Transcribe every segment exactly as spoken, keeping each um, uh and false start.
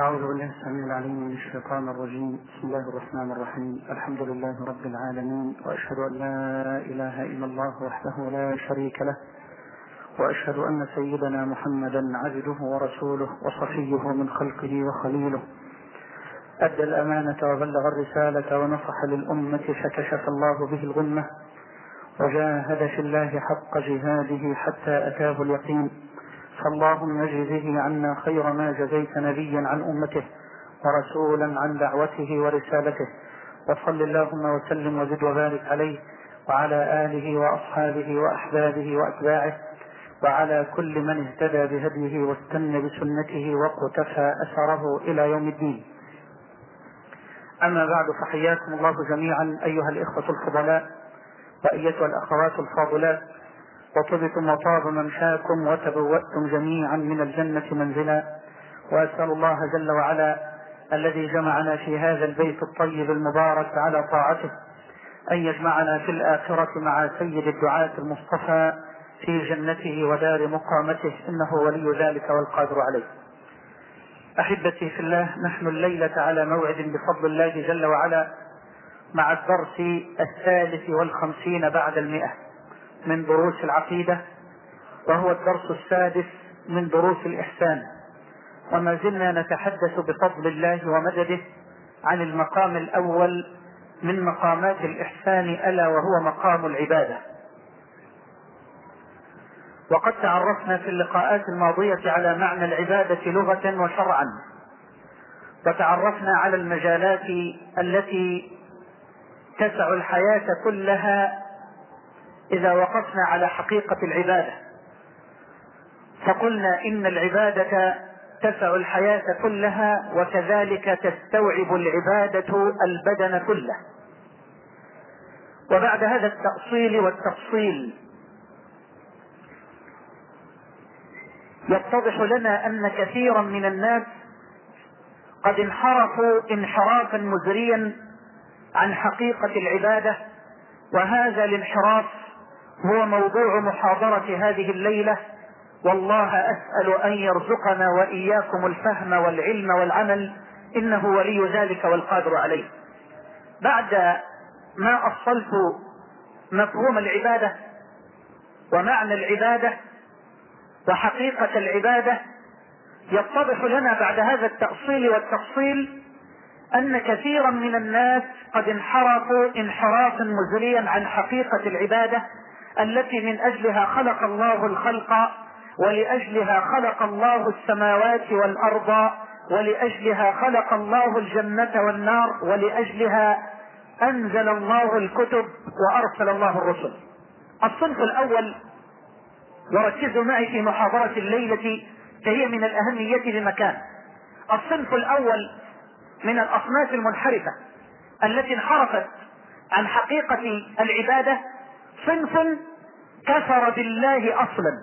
أعوذ بالله السميع العليم من الشيطان الرجيم. بسم الله الرحمن الرحيم. الحمد لله رب العالمين، وأشهد أن لا إله إلا الله وحده لا شريك له، وأشهد أن سيدنا محمدا عبده ورسوله وصفيه من خلقه وخليله، أدى الأمانة وبلغ الرسالة ونصح للأمة فكشف الله به الغمة، وجاهد في الله حق جهاده حتى أتاه اليقين. فاللهم اجزه عنا خير ما جزيت نبيا عن أمته ورسولا عن دعوته ورسالته، وصل اللهم وسلم وزد وبارك عليه وعلى آله وأصحابه وأحبابه وأتباعه وعلى كل من اهتدى بهديه واستنى بسنته واقتفى أثره إلى يوم الدين. أما بعد، فحياكم الله جميعا أيها الإخوة الفضلاء وأيتها الأخوات الفاضلات، وطبتم وطاب ممشاكم وتبوأتم جميعا من الجنة منزلا. وأسأل الله جل وعلا الذي جمعنا في هذا البيت الطيب المبارك على طاعته أن يجمعنا في الآخرة مع سيد الدعاة المصطفى في جنته ودار مقامته، إنه ولي ذلك والقادر عليه. أحبتي في الله، نحن الليلة على موعد بفضل الله جل وعلا مع الدرس الثالث والخمسين بعد المئة من دروس العقيدة، وهو الدرس السادس من دروس الإحسان، وما زلنا نتحدث بفضل الله ومدده عن المقام الأول من مقامات الإحسان، ألا وهو مقام العبادة. وقد تعرفنا في اللقاءات الماضية على معنى العبادة لغة وشرعا، وتعرفنا على المجالات التي تسع الحياة كلها إذا وقفنا على حقيقة العبادة. فقلنا إن العبادة تسع الحياة كلها، وكذلك تستوعب العبادة البدن كله. وبعد هذا التأصيل والتفصيل يتضح لنا أن كثيرا من الناس قد انحرفوا انحرافا مزريا عن حقيقة العبادة، وهذا الانحراف هو موضوع محاضرة هذه الليلة. والله أسأل أن يرزقنا وإياكم الفهم والعلم والعمل، إنه ولي ذلك والقادر عليه. بعد ما أصلت مفهوم العبادة ومعنى العبادة وحقيقة العبادة، يتضح لنا بعد هذا التأصيل والتفصيل أن كثيرا من الناس قد انحرفوا انحرافا مزريا عن حقيقة العبادة التي من أجلها خلق الله الخلق، ولأجلها خلق الله السماوات والأرض، ولأجلها خلق الله الجنة والنار، ولأجلها أنزل الله الكتب وأرسل الله الرسل. الصنف الأول، وركزوا معي في محاضرة الليلة فهي من الأهمية بمكان، الصنف الأول من الأصناف المنحرفة التي انحرفت عن حقيقة العبادة صنف كفر بالله أصلا،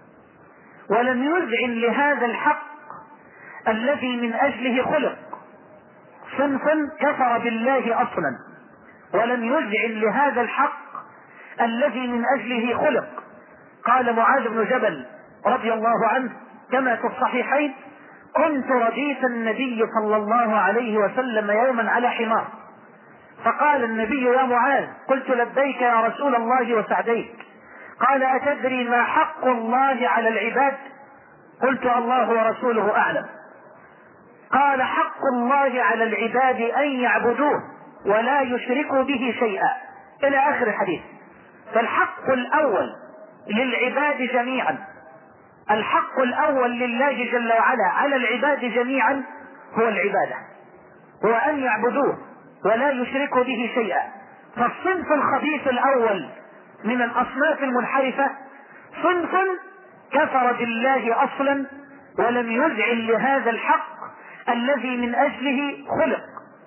ولم يذعن لهذا الحق الذي من أجله خلق. صنف كفر بالله أصلا ولم يذعن لهذا الحق الذي من أجله خلق. قال معاذ بن جبل رضي الله عنه كما في الصحيحين: كنت رديف النبي صلى الله عليه وسلم يوما على حمار، فقال النبي: يا معاذ. قلت: لبيك يا رسول الله وسعديك. قال: أتدري ما حق الله على العباد؟ قلت: الله ورسوله أعلم. قال: حق الله على العباد أن يعبدوه ولا يشركوا به شيئا، إلى آخر الحديث. فالحق الأول للعباد جميعا، الحق الأول لله جل وعلا على العباد جميعا هو العبادة، هو أن يعبدوه ولا يشركوا به شيئا. فالصنف الخبيث الأول من الأصناف المنحرفة صنف كفر بالله أصلا ولم يذعن لهذا الحق الذي من أجله خلق،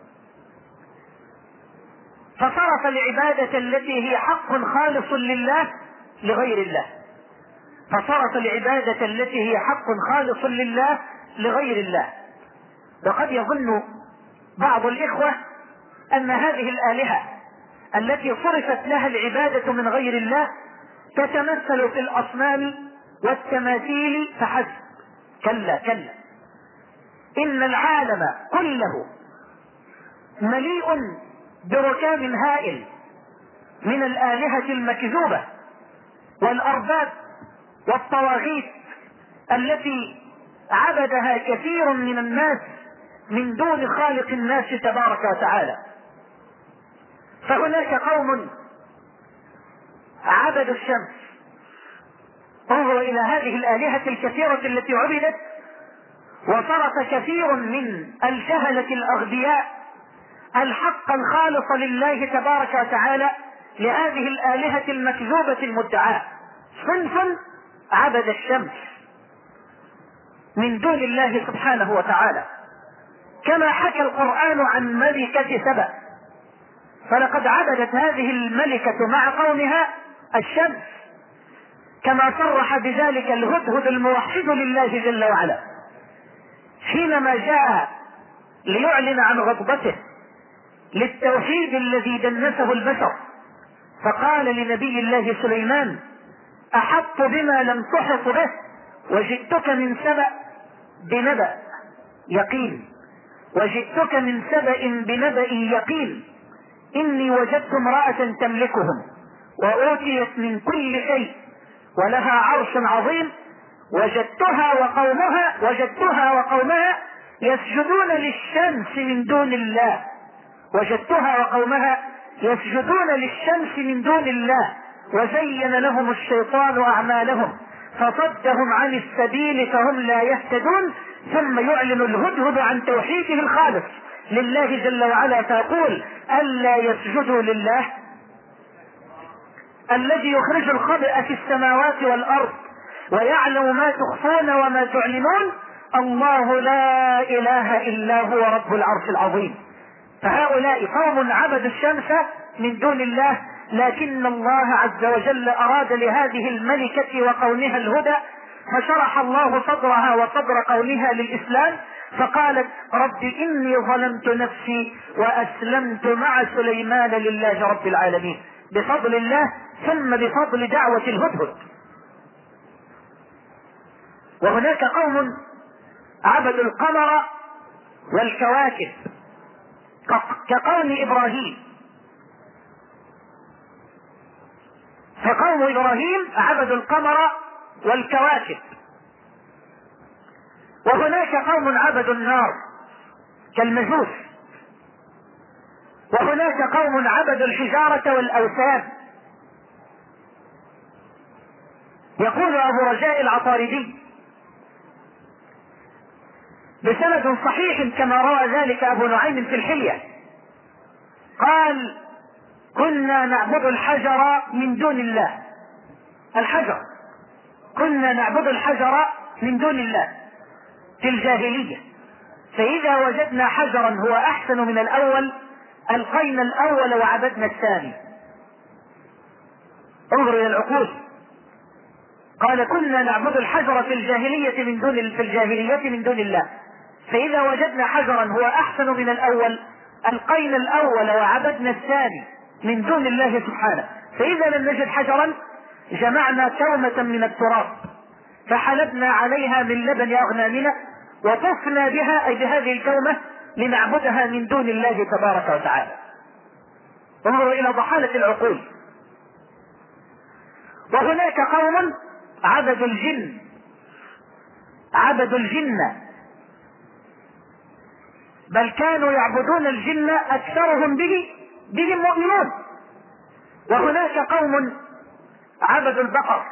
فصرف العبادة التي هي حق خالص لله لغير الله، فصرف العبادة التي هي حق خالص لله لغير الله. وقد يظن بعض الإخوة أن هذه الآلهة التي صرفت لها العبادة من غير الله تتمثل في الأصنام والتماثيل فحسب. كلا كلا، إن العالم كله مليء بركام هائل من الآلهة المكذوبة والأرباب والطواغيت التي عبدها كثير من الناس من دون خالق الناس تبارك وتعالى. فهناك قوم عبدوا الشمس. انظروا إلى هذه الآلهة الكثيرة التي عبدت، وصرف كثير من الجهلة الأغبياء الحق الخالص لله تبارك وتعالى لهذه الآلهة المكذوبة المدعاة. صنف عبد الشمس من دون الله سبحانه وتعالى، كما حكى القرآن عن ملكة سبأ، فلقد عبدت هذه الملكة مع قومها الشمس، كما صرح بذلك الهدهد الموحد لله جل وعلا حينما جاء ليعلن عن غضبته للتوحيد الذي دنسه البشر، فقال لنبي الله سليمان: أحط بما لم تحط به وجئتك من سبأ بنبأ يقين وجئتك من سبأ بنبأ يقين إني وجدت امرأة تملكهم وأوتيت من كل شيء ولها عرش عظيم وجدتها وقومها وجدتها وقومها يسجدون للشمس من دون الله وجدتها وقومها يسجدون للشمس من دون الله وزين لهم الشيطان أعمالهم فصدهم عن السبيل فهم لا يهتدون. ثم يعلن الهدهد عن توحيده الخالص لله جل وعلا فيقول: ألا يسجدوا لله الذي يخرج الخبأ في السماوات والأرض ويعلم ما تخفون وما تعلنون، الله لا إله إلا هو رب العرش العظيم. فهؤلاء قوم عبدوا الشمس من دون الله، لكن الله عز وجل أراد لهذه الملكة وقومها الهدى، فشرح الله صدرها وصدر قومها للإسلام، فقالت: رب إني ظلمت نفسي وأسلمت مع سليمان لله رب العالمين، بفضل الله ثم بفضل دعوة الهدهد. وهناك قوم عبدوا القمر والكواكب كقوم إبراهيم، فقوم إبراهيم عبدوا القمر والكواكب. وهناك قوم عبدوا النار كالمجوس. وهناك قوم عبدوا الحجارة والأوثان. يقول أبو رجاء العطاردي بسند صحيح كما روى ذلك أبو نعيم في الحلية، قال: كنا نعبد الحجر من دون الله. الحجر كنا نعبد الحجر من دون الله في الجاهلية، فإذا وجدنا حجرا هو أحسن من الأول ألقينا الأول وعبدنا الثاني. انظر إلى العقول. قال: كنا نعبد الحجر في الجاهلية من دون في الجاهلية من دون الله، فإذا وجدنا حجرا هو أحسن من الأول ألقينا الأول وعبدنا الثاني من دون الله سبحانه. فإذا لم نجد حجرا جمعنا كومة من التراب فحلبنا عليها من لبن أغنامنا وطفنا بها، أي بهذه الكومة، لنعبدها من دون الله تبارك وتعالى. انظروا إلى ضحالة العقول. وهناك قوم عبدوا الجن عبدوا الجن بل كانوا يعبدون الجن أكثرهم به بهم مؤمنون. وهناك قوم عبدوا البقر.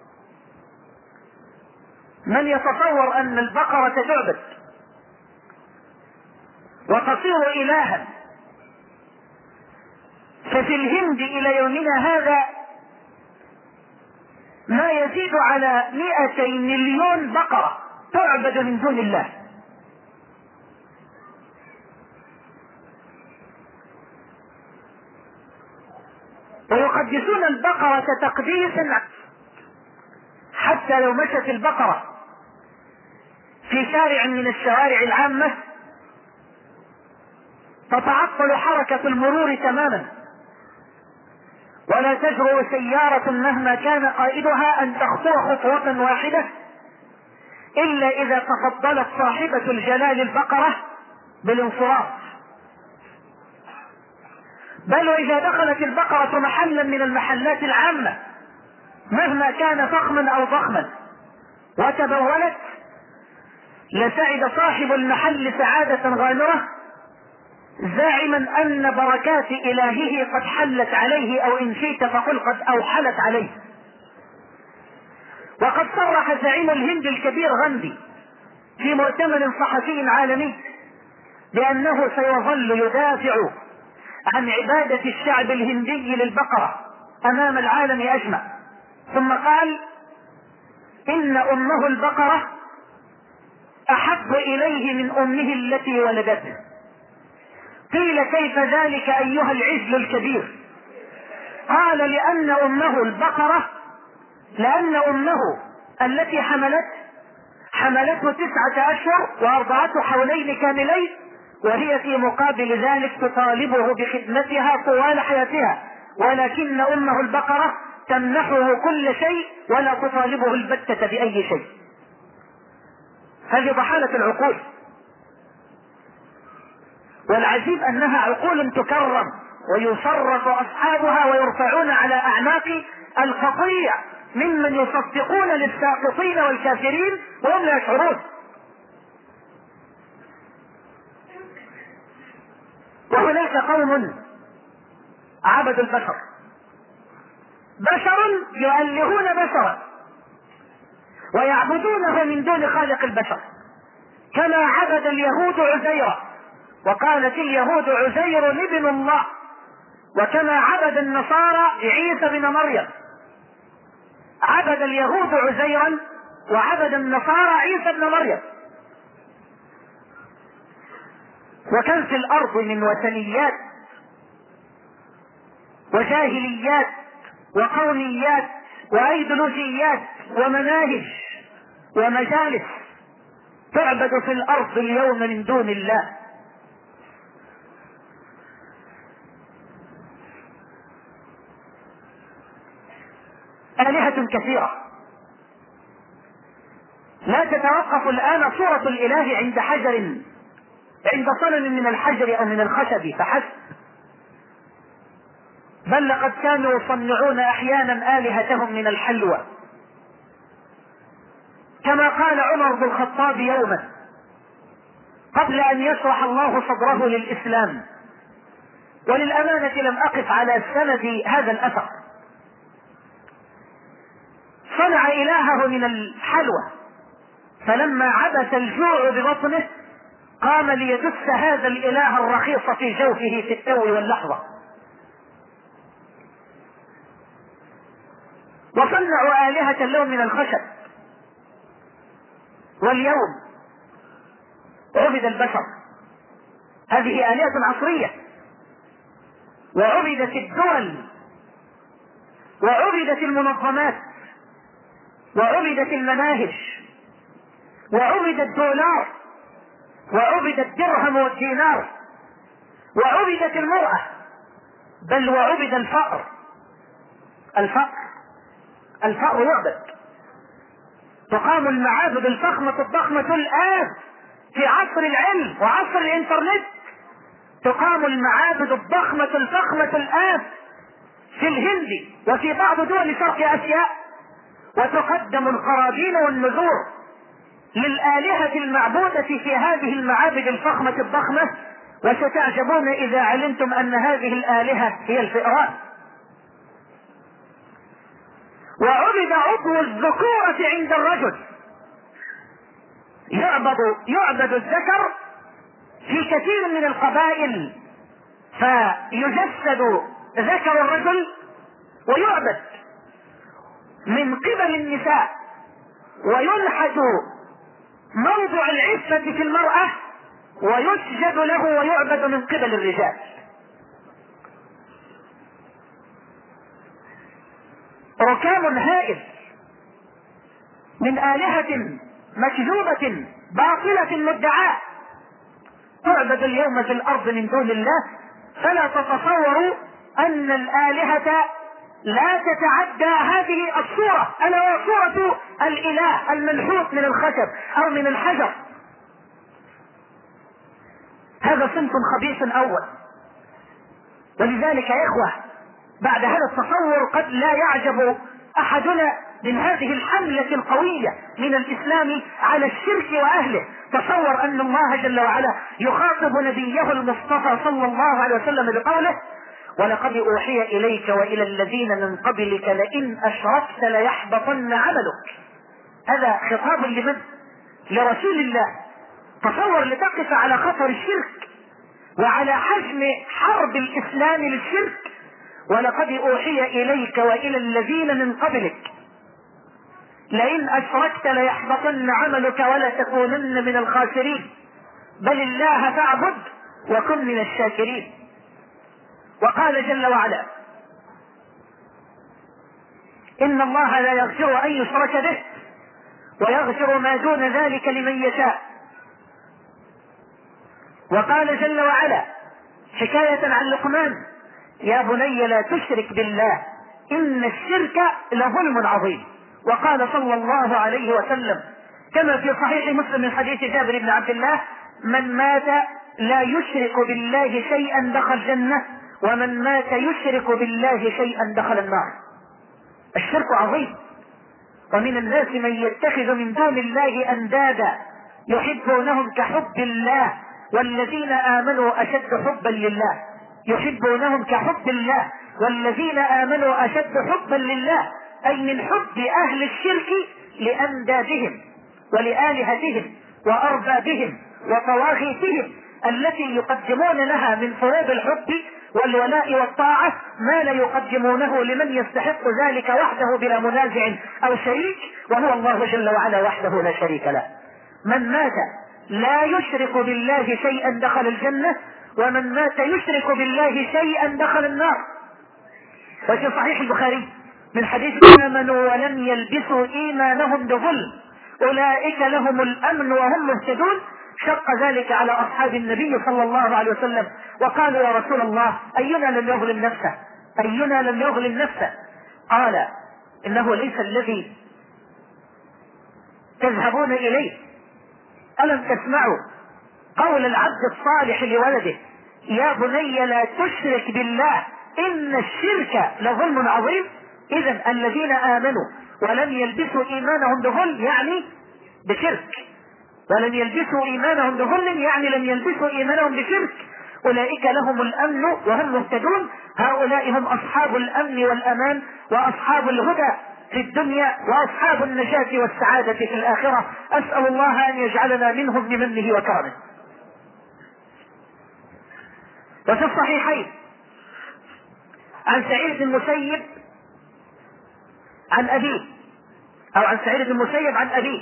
من يتصور أن البقرة تعبد وتصير إلها؟ ففي الهند إلى يومنا هذا ما يزيد على مئتي مليون بقرة تعبد من دون الله. ويقدسون البقرة تقديسا، حتى لو مشت البقرة في شارع من الشوارع العامة تتعطل حركة المرور تماما، ولا تجرؤ سيارة مهما كان قائدها أن تخطو خطوة واحدة إلا إذا تفضلت صاحبة الجلال البقرة بالانصراف، بل وإذا دخلت البقرة محلا من المحلات العامة مهما كان فخما أو ضخما وتبولت لسعد صاحب المحل سعادة غامرة، زاعما أن بركات إلهه قد حلت عليه، أو إن شئت فقل قد أوحلت عليه. وقد صرح زعيم الهند الكبير غاندي في مؤتمر صحفي عالمي بأنه سيظل يدافع عن عبادة الشعب الهندي للبقرة أمام العالم أجمع، ثم قال: إن أمه البقرة أحب إليه من أمه التي ولدته. قيل: كيف ذلك أيها العجل الكبير؟ قال: لأن أمه البقرة لأن أمه التي حملت حملته تسعة أشهر وأربعة حولين كاملين، وهي في مقابل ذلك تطالبه بخدمتها طوال حياتها، ولكن أمه البقرة تمنحه كل شيء ولا تطالبه البتة بأي شيء. هذه ضحالة العقول، والعجيب أنها عقول تكرم ويشرف أصحابها ويرفعون على أعناق القطيع ممن يصدقون للساقطين والكافرين وهم لا يشعرون. وهناك قوم عبدوا البشر، بشر يؤلهون بشرا ويعبدونه من دون خالق البشر، كما عبد اليهود عزيرا وقالت اليهود عزير ابن الله، وكما عبد النصارى عيسى بن مريم. عبد اليهود عزيرا وعبد النصارى عيسى بن مريم. وكان في الأرض من وثنيات وجاهليات وقوميات وأيديولوجيات ومناهج ومجالس تعبد في الأرض اليوم من دون الله. آلهة كثيرة، لا تتوقف الآن صورة الإله عند حجر عند صنم من الحجر أو من الخشب فحسب، بل لقد كانوا يصنعون أحيانا آلهتهم من الحلوى، كما قال عمر بن الخطاب يوما قبل أن يشرح الله صدره للإسلام، وللأمانة لم أقف على سند هذا الأثر. صنع إلهه من الحلوى، فلما عبث الجوع ببطنه قام ليدس هذا الإله الرخيص في جوفه في التو واللحظة. وصنعوا آلهة اللون من الخشب، واليوم عبد البشر. هذه آلهة عصرية، وعبدت الدول وعبدت المنظمات وعبدت المناهج وعبد الدولار وعبد الدرهم والدينار وعبدت المرأة، بل وعبد الفأر. الفأر الفأر يعبد. تقام المعابد الفخمة الضخمة الآن في عصر العلم وعصر الإنترنت، تقام المعابد الضخمة الفخمة الآن في الهند وفي بعض دول شرق آسيا، وتقدم القرابين والنذور للآلهة المعبودة في هذه المعابد الفخمة الضخمة، وستعجبون إذا علمتم أن هذه الآلهة هي الفئران. وعبد عضو الذكورة عند الرجل، يعبد يعبد الذكر في كثير من القبائل، فيجسد ذكر الرجل ويعبد من قبل النساء، وينحت موضع العفة في المرأة ويسجد له ويعبد من قبل الرجال. ركام هائل من آلهة مكذوبة باطلة مدعاة تعبد اليوم في الأرض من دون الله، فلا تتصوروا أن الآلهة لا تتعدى هذه الصورة، ألا وهي صورة الإله المنحوت من الخشب أو من الحجر. هذا صنف خبيث أول. ولذلك يا إخوة بعد هذا التصور قد لا يعجب أحدنا من هذه الحملة القوية من الإسلام على الشرك وأهله. تصور أن الله جل وعلا يخاطب نبيه المصطفى صلى الله عليه وسلم بقوله: ولقد أوحي إليك وإلى الذين من قبلك لئن أشركت ليحبطن عملك. هذا خطاب لمن؟ لرسول الله. تصور لتقف على خطر الشرك وعلى حجم حرب الإسلام للشرك. ولقد أوحي إليك وإلى الذين من قبلك لئن أشركت ليحبطن عملك ولتكونن من الخاسرين بل الله فاعبد وكن من الشاكرين. وقال جل وعلا: إن الله لا يغفر أن يشرك به ويغفر ما دون ذلك لمن يشاء. وقال جل وعلا حكاية عن لقمان: يا بني لا تشرك بالله إن الشرك لظلم عظيم. وقال صلى الله عليه وسلم كما في صحيح مسلم من حديث جابر بن عبد الله: من مات لا يشرك بالله شيئا دخل الجنة ومن مات يشرك بالله شيئا دخل النار. الشرك عظيم. ومن الناس من يتخذ من دون الله أندادا يحبونهم كحب الله والذين آمنوا أشد حبا لله. يحبونهم كحب الله والذين آمنوا أشد حبا لله، أي من حب أهل الشرك لأندادهم ولآلهتهم وأربابهم وطواغيتهم التي يقدمون لها من فروض الحب والولاء والطاعة ما لا يقدمونه لمن يستحق ذلك وحده بلا منازع أو شريك، وهو الله جل وعلا وحده لا شريك له. من مات لا يشرك بالله شيئا دخل الجنة ومن مات يشرك بالله شيئا دخل النار. وفي صحيح البخاري من حديث: آمنوا ولم يلبسوا إيمانهم بظلم أولئك لهم الأمن وهم مهتدون. شق ذلك على أصحاب النبي صلى الله عليه وسلم وقالوا: يا رسول الله أينا لم يظلم نفسه أينا لم يظلم نفسه؟ قال: إنه ليس الذي تذهبون إليه. ألم تسمعوا قول العبد الصالح لولده: يا بني لا تشرك بالله إن الشرك لظلم عظيم؟ إذن الذين آمنوا ولم يلبسوا إيمانهم بظلم يعني بشرك، ولم يلبسوا إيمانهم بظلم يعني لم يلبسوا إيمانهم بشرك، أولئك لهم الأمن وهم مهتدون. هؤلاء هم أصحاب الأمن والأمان وأصحاب الهدى في الدنيا وأصحاب النجاة والسعادة في الآخرة. أسأل الله أن يجعلنا منهم بمنه وكرمه. وفي الصحيحين عن سعيد بن المسيب عن أبيه أو عن سعيد بن المسيب عن أبيه،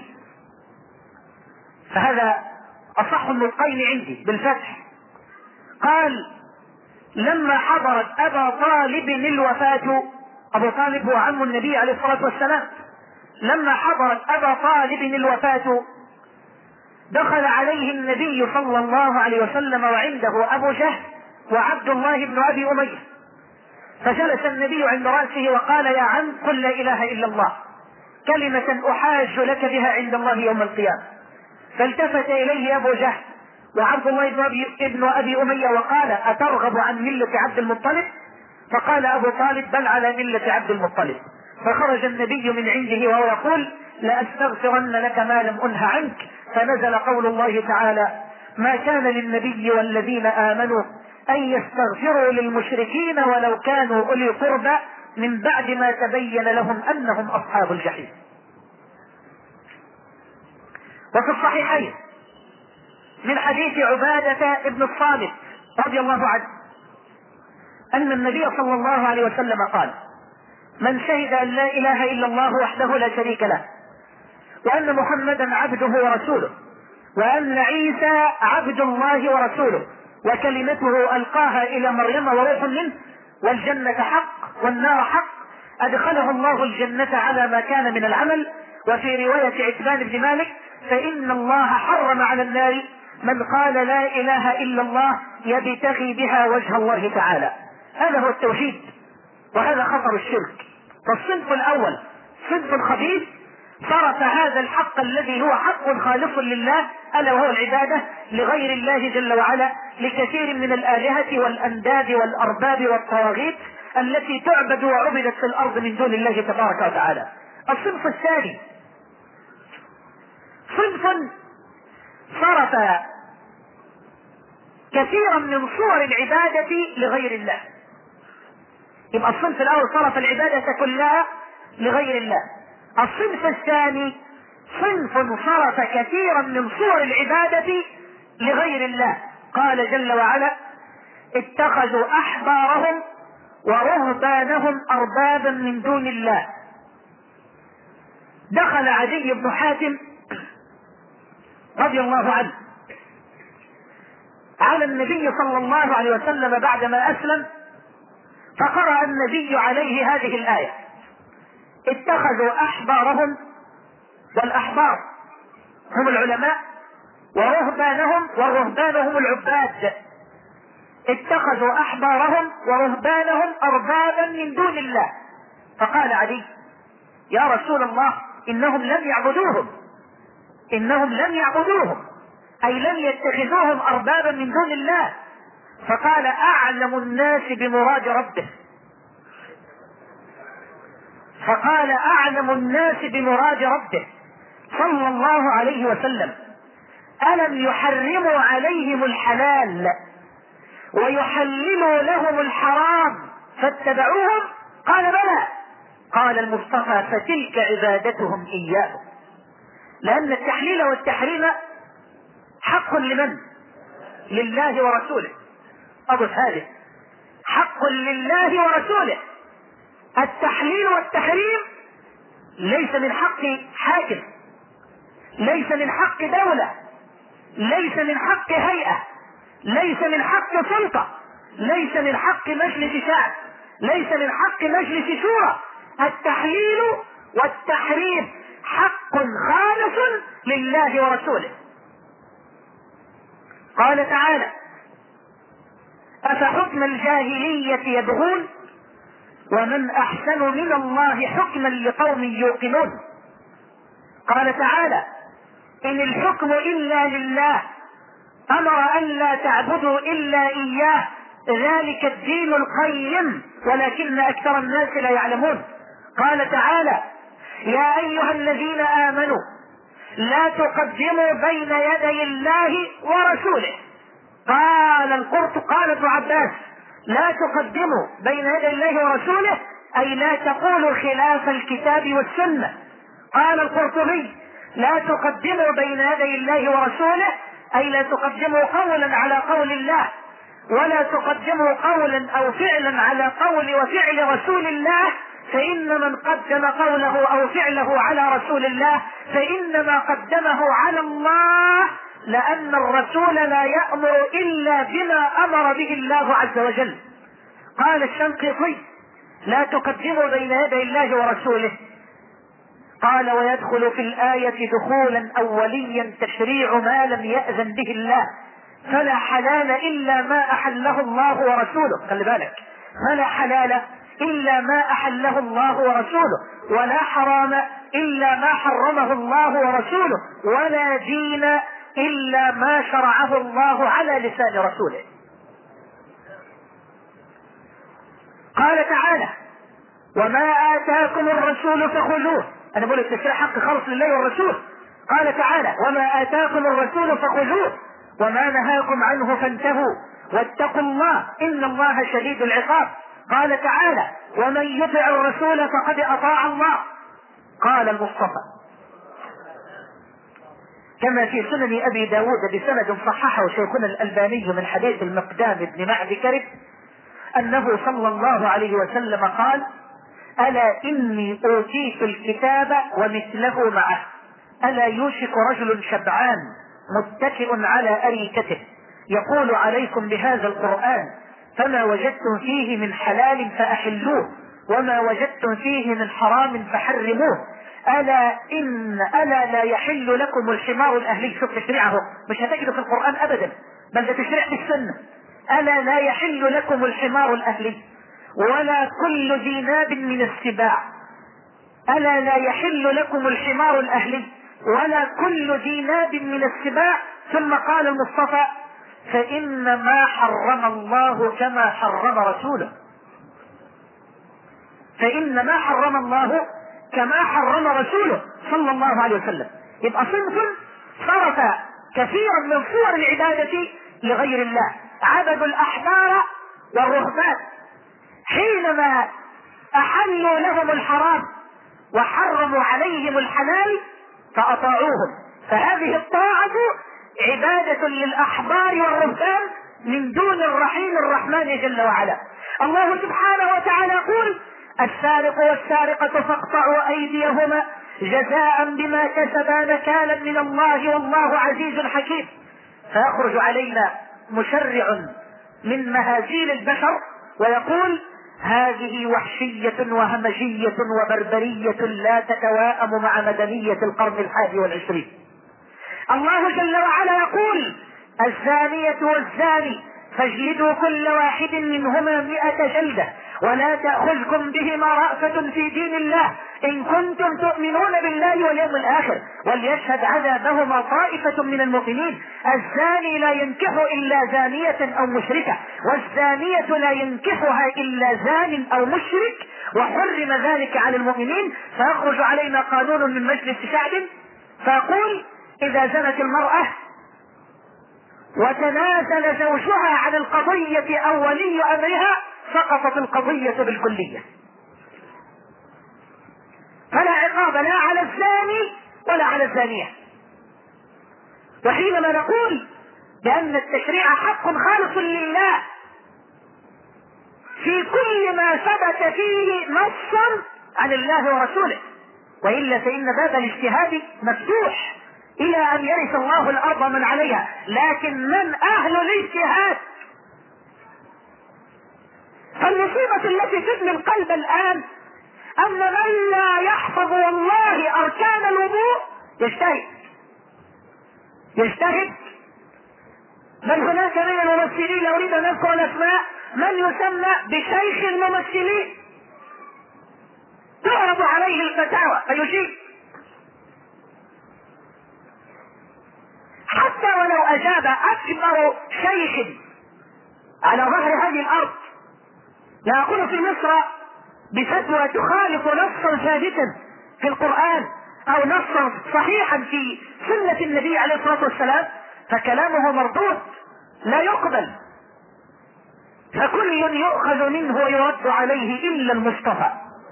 فهذا أصح النطقين عندي بالفتح، قال: لما حضرت أبا طالب الوفاة، أبو طالب هو عم النبي عليه الصلاة والسلام، لما حضرت أبا طالب الوفاة دخل عليه النبي صلى الله عليه وسلم وعنده أبو جهل وعبد الله بن أبي أمية، فجلس النبي عند رأسه وقال: يا عم قل لا إله إلا الله كلمة أحاج لك بها عند الله يوم القيامة. فالتفت إليه أبو جهل وعبد الله بن أبي أمية وقال: أترغب عن ملة عبد المطلب؟ فقال أبو طالب: بل على ملة عبد المطلب. فخرج النبي من عنده وهو يقول: لأستغفرن لك ما لم أنه عنك. فنزل قول الله تعالى: ما كان للنبي والذين آمنوا أن يستغفروا للمشركين ولو كانوا أولي قربى من بعد ما تبين لهم أنهم أصحاب الجحيم. وفي الصحيحين من حديث عبادة ابن الصامت رضي الله عنه أن النبي صلى الله عليه وسلم قال: من شهد أن لا إله إلا الله وحده لا شريك له وأن محمدا عبده ورسوله وأن عيسى عبد الله ورسوله وكلمته ألقاها إلى مريم وروح منه والجنة حق والنار حق أدخله الله الجنة على ما كان من العمل. وفي رواية عتبان بن مالك: فإن الله حرم على النار من قال لا إله إلا الله يبتغي بها وجه الله تعالى. هذا هو التوحيد وهذا خطر الشرك. فالصنف الاول صنف خبيث صرف هذا الحق الذي هو حق خالص لله الا وهو العباده لغير الله جل وعلا، لكثير من الالهه والانداد والارباب والطواغيت التي تعبد وعبدت في الارض من دون الله تبارك وتعالى. الصنف الثاني صنف صرف كثيرا من صور العباده لغير الله. يبقى الصنف الاول صرف العباده كلها لغير الله. الصنف الثاني صنف صرف كثيرا من صور العبادة لغير الله. قال جل وعلا: اتخذوا احبارهم ورهبانهم اربابا من دون الله. دخل عدي بن حاتم رضي الله عنه على النبي صلى الله عليه وسلم بعدما اسلم، فقرأ النبي عليه هذه الآية: اتخذوا احبارهم، والاحبار هم العلماء، ورهبانهم، والرهبان هم العباد. اتخذوا احبارهم ورهبانهم اربابا من دون الله. فقال علي: يا رسول الله، انهم لم يعبدوهم انهم لم يعبدوهم اي لم يتخذوهم اربابا من دون الله. فقال: اعلم الناس بمراد ربه فقال اعلم الناس بمراد ربه صلى الله عليه وسلم: الم يحرموا عليهم الحلال ويحللوا لهم الحرام فاتبعوهم؟ قال: بلى. قال المصطفى: فتلك عبادتهم اياهم. لان التحليل والتحريم حق لمن؟ لله ورسوله. ابو هذا حق لله ورسوله. التحليل والتحريم ليس من حق حاكم، ليس من حق دولة، ليس من حق هيئة، ليس من حق سلطة، ليس من حق مجلس شعب، ليس من حق مجلس شورى. التحليل والتحريم حق خالص لله ورسوله. قال تعالى: أفحكم الجاهلية يبغون ومن أحسن من الله حكما لقوم يوقنون. قال تعالى: إن الحكم إلا لله أمر أن لا تعبدوا إلا إياه ذلك الدين القيم ولكن أكثر الناس لا يعلمون. قال تعالى: يا أيها الذين آمنوا لا تقدموا بين يدي الله ورسوله. قال القرط قال ابن عباس: لا تقدموا بين يدي الله ورسوله أي لا تقولوا خلاف الكتاب والسنة. قال القرطبي: لا تقدموا بين يدي الله ورسوله أي لا تقدموا قولا على قول الله، ولا تقدموا قولا أو فعلا على قول وفعل رسول الله، فإن من قدم قوله أو فعله على رسول الله فإنما قدمه على الله، لأن الرسول لا يأمر إلا بما أمر به الله عز وجل. قال الشنقيطي: لا تقدموا بين يدي الله ورسوله. قال: ويدخل في الآية دخولا أوليا تشريع ما لم يأذن به الله، فلا حلال إلا ما أحله الله ورسوله. خلي بالك، فلا حلال إلا ما أحله الله ورسوله، ولا حرام إلا ما حرمه الله ورسوله، ولا دين إلا ما شرعه الله على لسان رسوله. قال تعالى: وما آتاكم الرسول فخذوه. أنا بقول التشريع حق خالص لله والرسول. قال تعالى: وما آتاكم الرسول فخذوه وما نهاكم عنه فانتهوا واتقوا الله إن الله شديد العقاب. قال تعالى: ومن يطع الرسول فقد أطاع الله. قال المصطفى كما في سنن أبي داود بسند صححه شيخنا الألباني من حديث المقدام بن معد كرب أنه صلى الله عليه وسلم قال: ألا إني أوتيت الكتاب ومثله معه، ألا يوشك رجل شبعان متكئ على أريكته يقول عليكم بهذا القرآن فما وجدتم فيه من حلال فأحلوه وما وجدتم فيه من حرام فحرموه. ألا إن ألا لا يحل لكم الحمار الأهلي. شوف تشريعه مش هتجده في القرآن أبدا، بل ده تشريع في السنة. ألا لا يحل لكم الحمار الأهلي ولا كل ذي ناب من السباع. ألا لا يحل لكم الحمار الأهلي ولا كل ذي ناب من السباع. ثم قال المصطفى فإن ما حرم الله كما حرم رسوله، فإن ما حرم الله كما حرم رسوله صلى الله عليه وسلم. يبقى صنف صرف كثيرا من صور العبادة لغير الله، عبدوا الأحبار والرهبان حينما أحلوا لهم الحرام وحرموا عليهم الحلال فأطاعوهم. فهذه الطاعة عبادة للأحبار والرهبان من دون الرحيم الرحمن جل وعلا. الله سبحانه وتعالى يقول السارق والسارقة فاقطعوا أيديهما جزاء بما كسبا نكالا من الله والله عزيز حكيم. فيخرج علينا مشرع من مهازيل البشر ويقول هذه وحشية وهمجية وبربرية لا تتواءم مع مدنية القرن الحادي والعشرين. الله جل وعلا يقول الزانية والزاني فاجلدوا كل واحد منهما مئة جلدة ولا تأخذكم بهما رأفة في دين الله إن كنتم تؤمنون بالله واليوم الآخر وليشهد عذابهما طائفة من المؤمنين. الزاني لا ينكح إلا زانية أو مشركة والزانية لا ينكحها إلا زان أو مشرك وحرم ذلك على المؤمنين. فيخرج علينا قانون من مجلس شعب فيقول إذا زنت المرأة وتنازل زوجها عن القضية أو ولي أمرها سقطت القضية بالكلية، فلا عقاب لا على الزاني ولا على الزانية. وحينما نقول بأن التشريع حق خالص لله في كل ما ثبت فيه نصا عن الله ورسوله، وإلا فإن باب الاجتهاد مفتوح إلى أن يرث الله الأرض من عليها، لكن من أهل الاجتهاد؟ فالمصيبة التي تبني القلب الآن أن من لا يحفظ والله أركان الوضوء يجتهد يجتهد بل هناك من الممثلين أريد أن أذكر الأسماء من يسمى بشيخ الممثلين تعرض عليه الفتاوى فيجيب، حتى ولو أجاب أكبر شيخ على ظهر هذه الأرض. لا أقول في مصر بفتوى تخالف نصا ثابتا في القرآن أو نصا صحيحا في سنة النبي عليه الصلاة والسلام فكلامه مردود لا يقبل، فكل يؤخذ منه ويرد عليه إلا المصطفى.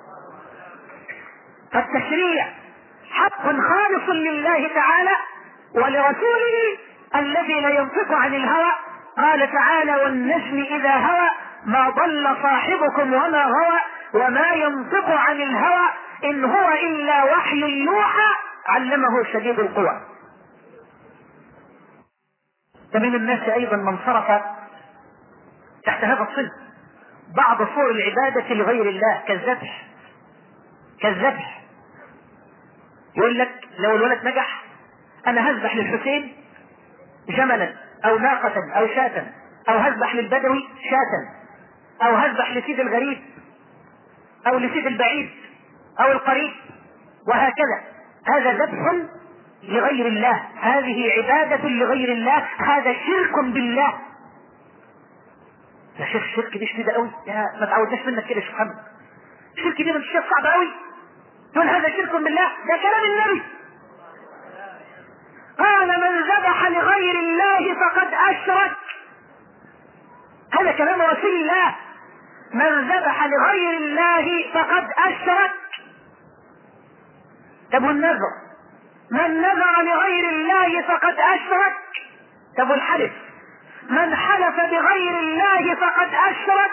فالتشريع حق خالص لله تعالى ولرسوله الذي لا ينطق عن الهوى. قال تعالى والنجم إذا هوى ما ضل صاحبكم وما غوى وما ينطق عن الهوى إن هو إلا وحي يوحى علمه شديد القوى. ومن الناس أيضا من صرف تحت هذا الصنف بعض صور العبادة لغير الله كالذبح كالذبح يقول لك لو الولد نجح أنا هذبح للحسين جملا أو ناقة أو شاة، أو هذبح للبدوي شاة، أو هذبح لسيد الغريب أو لسيد البعيد أو القريب، وهكذا. هذا ذبح لغير الله، هذه عبادة لغير الله، هذا شرك بالله. يا شيخ الشرك دي شديدة قوي، يا ما تعودناش منك كده يا شيخ محمد، الشرك دي من الشيء صعب قوي، تقول هذا شرك بالله؟ ده كلام النبي قال من ذبح لغير الله فقد أشرك. هذا كلام رسول الله، من ذبح لغير الله فقد أشرك. طب والنذر؟ من نذر لغير الله فقد أشرك. طب والحلف؟ من حلف بغير الله فقد أشرك.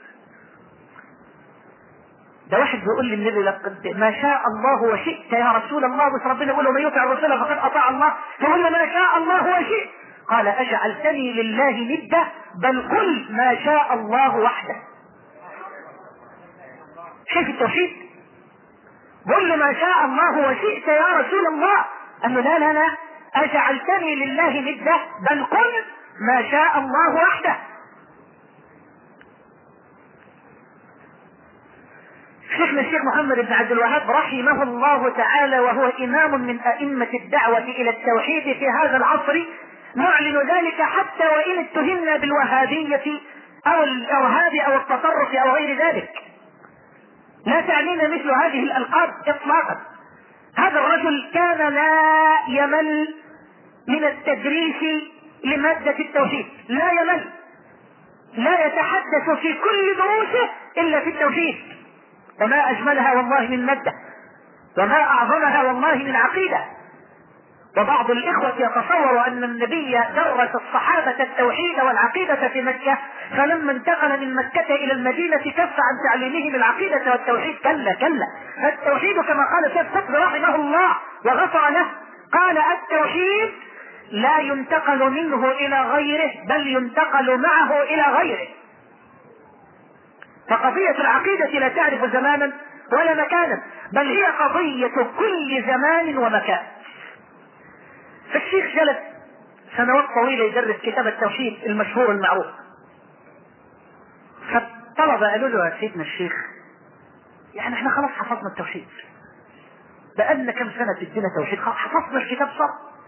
ده واحد بيقول للنبي لقد ما شاء الله وشئت يا رسول الله، بس ربنا يقول له من يطع الرسول فقد أطاع الله، فقل له ما شاء الله وشئت. قال أجعلتني لله ندة بل قل ما شاء الله وحده. شايف التوحيد؟ قل له ما شاء الله وشئت يا رسول الله، قال له لا لا لا أجعلتني لله ندة بل قل ما شاء الله وحده. شيخنا الشيخ محمد بن عبد الوهاب رحمه الله تعالى، وهو إمام من أئمة الدعوة إلى التوحيد في هذا العصر، نعلن ذلك حتى وإن اتهمنا بالوهابية أو الإرهاب أو التطرف أو غير ذلك. لا تعنينا مثل هذه الألقاب إطلاقا. هذا الرجل كان لا يمل من التدريس لمادة التوحيد، لا يمل، لا يتحدث في كل دروسه إلا في التوحيد، وما أجملها والله من مادة، وما أعظمها والله من عقيدة. وبعض الإخوة يتصور أن النبي درس الصحابة التوحيد والعقيدة في مكة، فلما انتقل من مكة إلى المدينة كف عن تعليمهم العقيدة والتوحيد. كلا كلا، التوحيد كما قال شيخ صدر رحمه الله وغفر له، قال التوحيد لا ينتقل منه إلى غيره، بل ينتقل معه إلى غيره. فقضية العقيدة لا تعرف زمانا ولا مكانا، بل هي قضية كل زمان ومكان. فالشيخ جلس سنوات طويلة يدرس كتاب التوحيد المشهور المعروف. فالطلبة قالوا له يا سيدنا الشيخ، يعني احنا خلاص حفظنا التوحيد، بقالنا كم سنة تدينا توحيد، حفظنا الكتاب صار،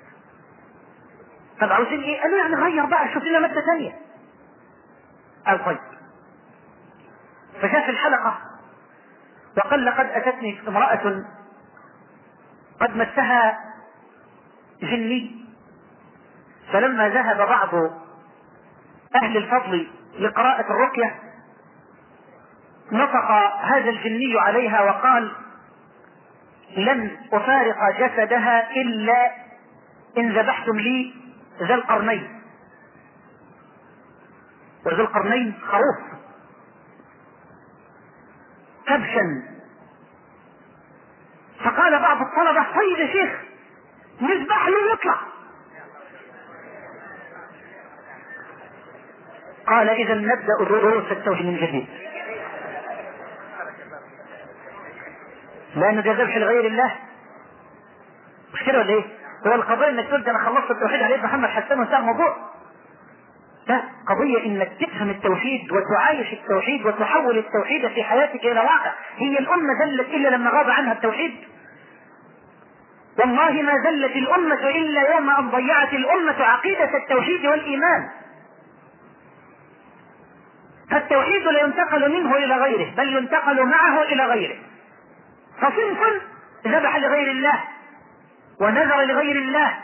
طب عاوزين ايه؟ قالوا يعني غير بقى، شوف لنا مادة ثانية. قال طيب. فجاء في الحلقة وقال لقد أتتني امرأة قد مسها جني، فلما ذهب بعض أهل الفضل لقراءة الرقية نطق هذا الجني عليها وقال لن أفارق جسدها إلا إن ذبحتم لي ذا القرنين. وذا القرنين خروف كبشا. فقال بعض الطلبة طيب يا شيخ نذبح له ويطلع. قال إذا نبدأ دروس التوحيد من جديد، لأنه ده ذبح لغير الله. مش كده ولا ايه؟ هو القضية انك تقول انا خلصت التوحيد على يد محمد حسان وانتهى الموضوع؟ لا، قضية انك تفهم التوحيد وتعايش التوحيد وتحول التوحيد في حياتك الى واقع. هي الامة ذلت الا لما غاب عنها التوحيد؟ والله ما ذلت الامة الا يوم ان ضيعت الامة عقيدة التوحيد والايمان. فالتوحيد لا ينتقل منه الى غيره، بل ينتقل معه الى غيره. فصنف ذبح لغير الله ونذر لغير الله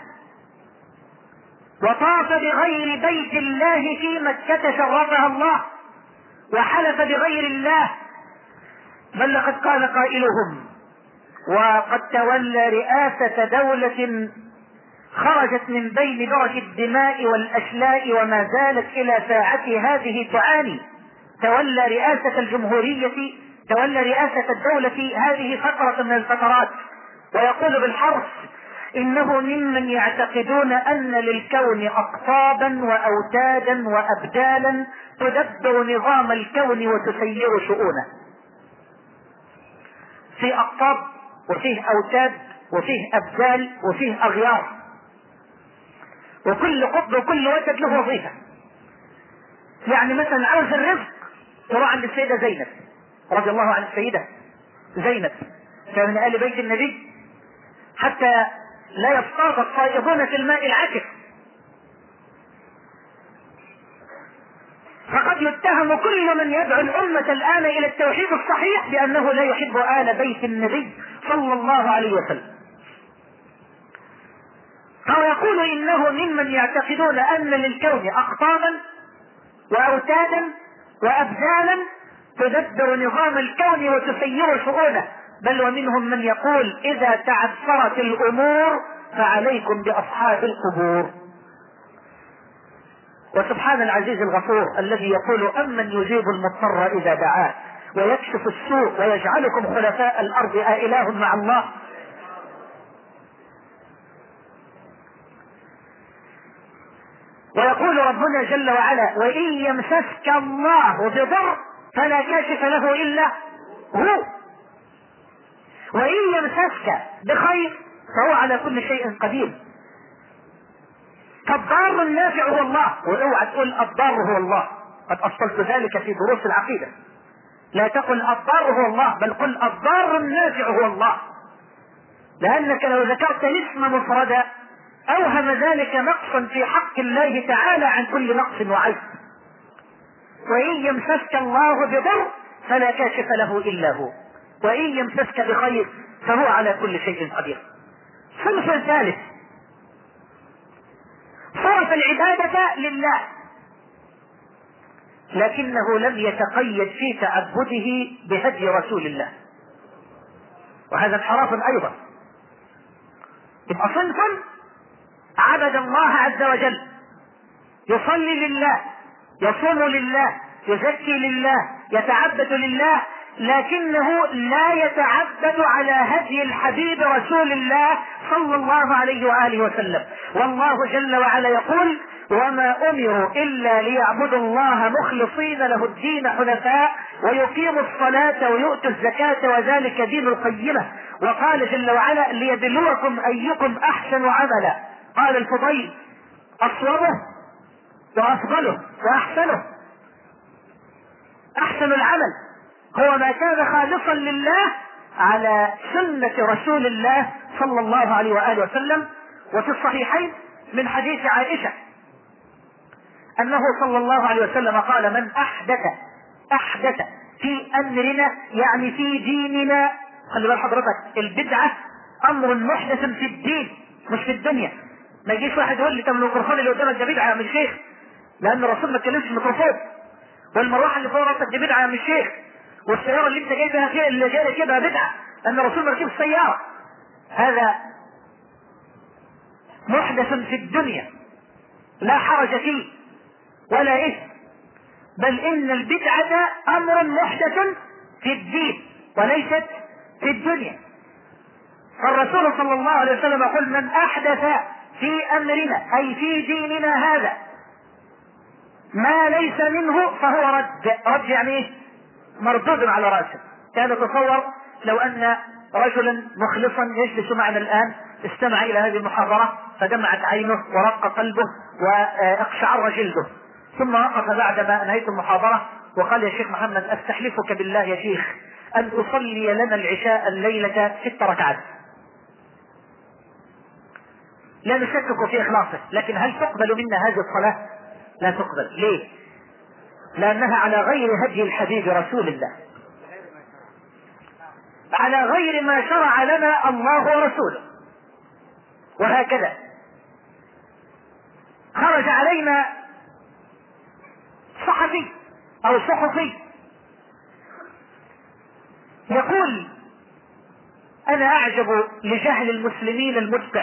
وطاف بغير بيت الله في مكة شرفها الله وحلف بغير الله، بل لقد قال قائلهم وقد تولى رئاسة دولة خرجت من بين درج الدماء والأشلاء وما زالت إلى ساعة هذه تعاني. تولى رئاسة الجمهورية، تولى رئاسة الدولة هذه فترة من الفترات، ويقول بالحرف إنه ممن يعتقدون أن للكون أقطابا وأوتادا وأبدالا تدبر نظام الكون وتسير شؤونه. فيه أقطاب وفيه أوتاد وفيه أبدال وفيه أغيار، وكل قطب وكل وتد له وظيفة. يعني مثلا عاوز الرزق تروح عند السيدة زينب رضي الله عن السيدة زينب، كان من آل بيت النبي، حتى لا يصطاد الصائدون في الماء العكر. فقد يتهم كل من يدعو الأمة الآن إلى التوحيد الصحيح بأنه لا يحب آل بيت النبي صلى الله عليه وسلم. أو يقول إنه ممن يعتقدون أن للكون أقطابا وأوتادا وأبدالا تدبر نظام الكون وتسير شؤونه، بل ومنهم من يقول إذا تعثرت الأمور فعليكم بأصحاب القبور. وسبحان العزيز الغفور الذي يقول أمن يجيب المضطر إذا دعاه ويكشف السوء ويجعلكم خلفاء الأرض أإله مع الله. ويقول ربنا جل وعلا وإن يمسسك الله بضر فلا كاشف له إلا هو، وإن يمسسك بخير فهو على كل شيء قدير. فالضار النافع هو الله، واوعى تقول الضار هو الله، قد أصلت ذلك في دروس العقيدة. لا تقل الضار هو الله، بل قل الضار النافع هو الله، لأنك لو ذكرت الاسم مفردا أوهم ذلك نقصا في حق الله تعالى عن كل نقص وعيب. وإن يمسسك الله بضر فلا كاشف له إلا هو، وإن يمسسك بخير فهو على كل شيء قدير. صنف ثالث صرف العبادة لله لكنه لم يتقيد في تعبده بهدي رسول الله، وهذا انحراف أيضا. يبقى صنف عبد الله عز وجل، يصلي لله، يصوم لله، يزكي لله، يتعبد لله، لكنه لا يتعبد على هدي الحبيب رسول الله صلى الله عليه وآله وسلم. والله جل وعلا يقول: وما أمروا إلا ليعبدوا الله مخلصين له الدين حنفاء ويقيموا الصلاة ويؤتوا الزكاة وذلك دين القيمة. وقال جل وعلا: ليبلوكم أيكم أحسن عملا. قال الفضيل: أصوبه وأفضله وأحسنه. أحسن العمل هو ما كان خالصا لله على سنة رسول الله صلى الله عليه وآله وسلم. وفي الصحيحين من حديث عائشة أنه صلى الله عليه وسلم قال: من أحدث أحدث في أمرنا، يعني في ديننا. خلي بال حضرتك، البدعة أمر محدث في الدين مش في الدنيا. ما يجيش واحد يقول لي: طب الميكروفون اللي قدامك ده بدعة يا عم الشيخ، لأن الرسول ما اتكلمش في الميكروفون. والمروحة اللي فوق راسك دي بدعة يا عم الشيخ. والسيارة اللي انت جايبها فيها اللي جايه كده بدعة، لأن الرسول ما ركبش السيارة. هذا محدث في الدنيا لا حرج فيه ولا إثم، بل إن البدعة أمر محدث في الدين وليست في الدنيا. فالرسول صلى الله عليه وسلم يقول: من أحدث في أمرنا، أي في ديننا هذا، ما ليس منه فهو رد. رد يعني إيه؟ مردود على رأسه. كان تصور لو أن رجلا مخلصا يجلس معنا الآن استمع إلى هذه المحاضرة فدمعت عينه ورق قلبه واقشعر جلده، ثم وقف بعدما انهيت المحاضرة وقال: يا شيخ محمد، استحلفك بالله يا شيخ أن تصلي لنا العشاء الليلة ست ركعات. لا نشكك في إخلاصه، لكن هل تقبل منا هذه الصلاة؟ لا تقبل. ليه؟ لأنها على غير هدي الحبيب رسول الله، على غير ما شرع لنا الله ورسوله. وهكذا خرج علينا صحفي أو صحفي يقول: أنا أعجب لجهل المسلمين المدقع،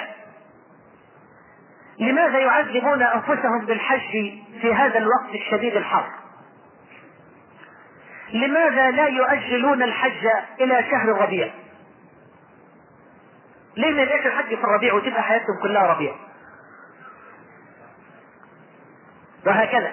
لماذا يعذبون أنفسهم بالحج في هذا الوقت الشديد الحر؟ لماذا لا يؤجلون الحج إلى شهر الربيع؟ ليه ما يبقاش الحج في الربيع وتبقى حياتهم كلها ربيع؟ وهكذا.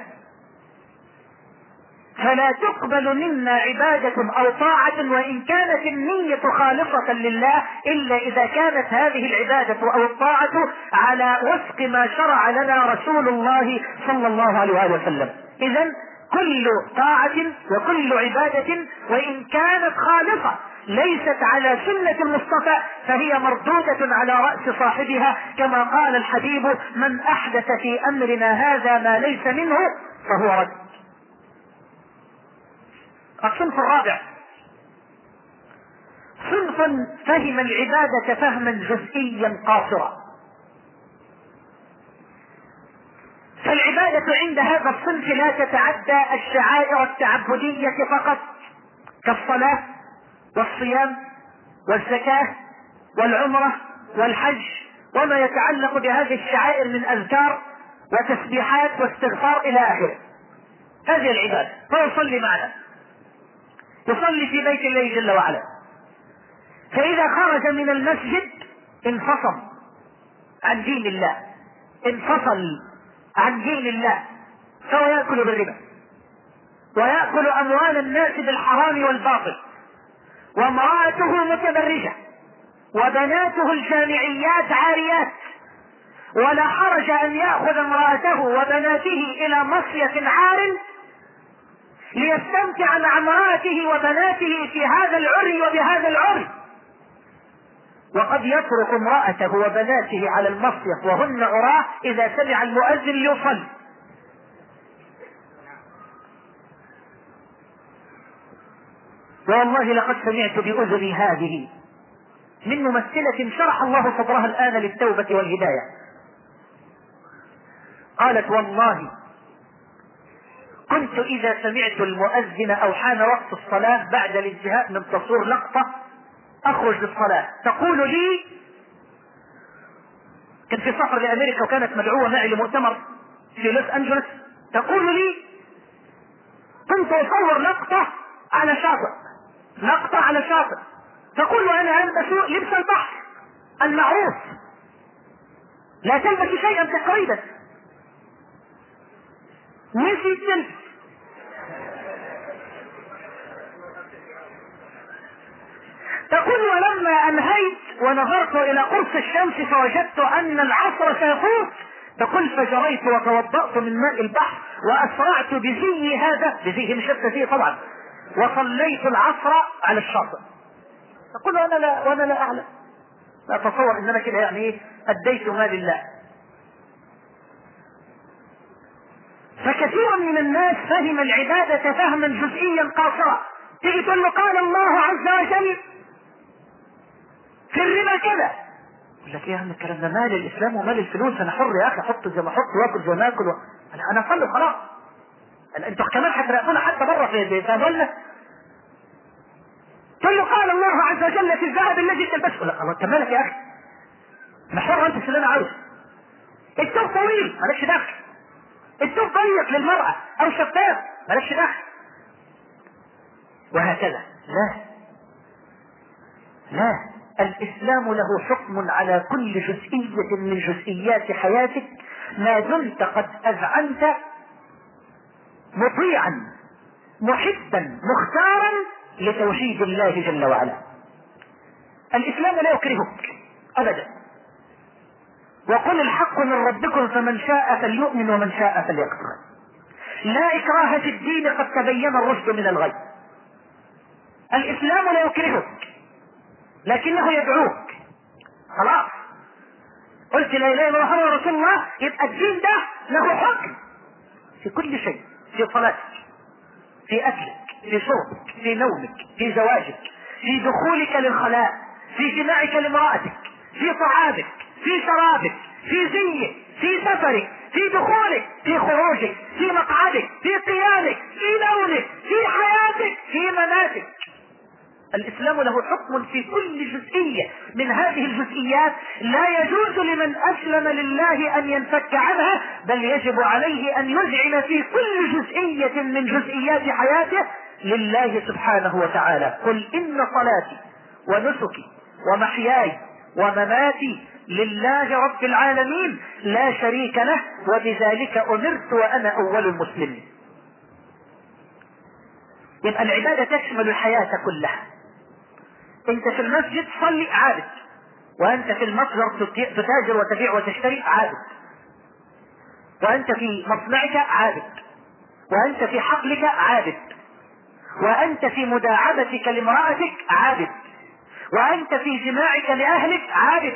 فلا تقبل منا عبادة أو طاعة وإن كانت النية خالصة لله إلا إذا كانت هذه العبادة أو الطاعة على وفق ما شرع لنا رسول الله صلى الله عليه وآله وسلم. إذن كل طاعة وكل عبادة وإن كانت خالصة ليست على سنة المصطفى فهي مردودة على رأس صاحبها، كما قال الحبيب: من أحدث في أمرنا هذا ما ليس منه فهو رد. الصنف الرابع صنف فهم العبادة فهما جزئيا قاصرا. فالعبادة عند هذا الصنف لا تتعدى الشعائر التعبدية فقط، كالصلاة والصيام والزكاة والعمرة والحج وما يتعلق بهذه الشعائر من أذكار وتسبيحات واستغفار إلى آخره. هذه العبادة. فيصلي معنا، يصلي في بيت الله جل وعلا، فإذا خرج من المسجد انفصل عن دين الله، انفصل عن دين الله، فهو يأكل بالربا ويأكل أموال الناس بالحرام والباطل، وامرأته متبرجة وبناته الجامعيات عاريات، ولا حرج أن يأخذ امرأته وبناته إلى مصيف عار ليستمتع مع امرأته وبناته في هذا العري وبهذا العري، وقد يترك امرأته وبناته على المصيف وهن عراه إذا سمع المؤذن ليصلي. والله لقد سمعت بأذني هذه من ممثلة شرح الله صدرها الآن للتوبة والهداية، قالت: والله كنت إذا سمعت المؤذن أو حان وقت الصلاة بعد الانتهاء من تصوير لقطة أخرج للصلاة، تقول لي، كنت في سفر لأمريكا وكانت مدعوة معي لمؤتمر في لوس أنجلوس، تقول لي: كنت أصور لقطة على شاطئ، لقطة على شاطئ، تقول: وأنا ألبس لبس البحر المعروف، لا تلبس شيئا تقريبا، نسيت تلبس. تقول: ولما أنهيت ونظرت إلى قرص الشمس فوجدت أن العصر سيفوت، تقول: فجريت وتوضأت من ماء البحر وأسرعت بزي هذا، بزيه مش فيه طبعا، وصليت العصر على الشاطئ. تقول: وأنا لا, وأنا لا أعلم، لا أتصور أن أنا كده يعني إيه أديت ما لله. فكثير من الناس فهم العبادة فهما جزئيا قاصرا، تيجي تقول له: قال الله عز وجل في الربا كده، يقول لك: ايه يا عم الكلام ده، مال الاسلام ومال الفلوس، انا حر يا اخي، احط زي ما احط واكل زي ما اكل و... انا انا اصلي خلاص، انتوا كمان هتراقبونا حتى بره في فاهمنا. تقول له: قال الله عز وجل في الذهب الذي تلبسه، يقول لك: الله انت مالك يا اخي، انا حر، انت اللي انا عاوز. الثوب طويل مالكش دخل، الثوب ضيق للمرأة او شفاف مالكش دخل، وهكذا. لا لا، الإسلام له حكم على كل جزئية من جزئيات حياتك ما دمت قد أذعنت مطيعا محبا مختارا لتوحيد الله جل وعلا. الإسلام لا يكرهك أبدا، وقل الحق من ربكم فمن شاء فليؤمن ومن شاء فليكفر، لا إكراه في الدين قد تبين الرشد من الغي. الإسلام لا يكرهك لكنه يدعوك. خلاص قلت لا اله الا الله محمد رسول الله، يبقى الدين ده له حكم في كل شيء، في صلاتك، في اكلك، في شربك، في نومك، في زواجك، في دخولك للخلاء، في جماعك لامرأتك، في طعامك، في شرابك، في زيك، في سفرك، في دخولك، في خروجك، في مقعدك، في قيامك، في نومك، في حياتك، في مماتك. الإسلام له حكم في كل جزئية من هذه الجزئيات، لا يجوز لمن أسلم لله أن ينفك عنها، بل يجب عليه أن يذعن في كل جزئية من جزئيات حياته لله سبحانه وتعالى. قل إن صلاتي ونسكي ومحياي ومماتي لله رب العالمين لا شريك له وبذلك أمرت وأنا أول المسلمين. يبقى العبادة تشمل الحياة كلها. انت في المسجد صلي عابد، وانت في المتجر تتاجر وتبيع وتشتري عابد، وانت في مصنعك عابد، وانت في حقلك عابد، وانت في مداعبتك لامرأتك عابد، وانت في جماعك لأهلك عابد،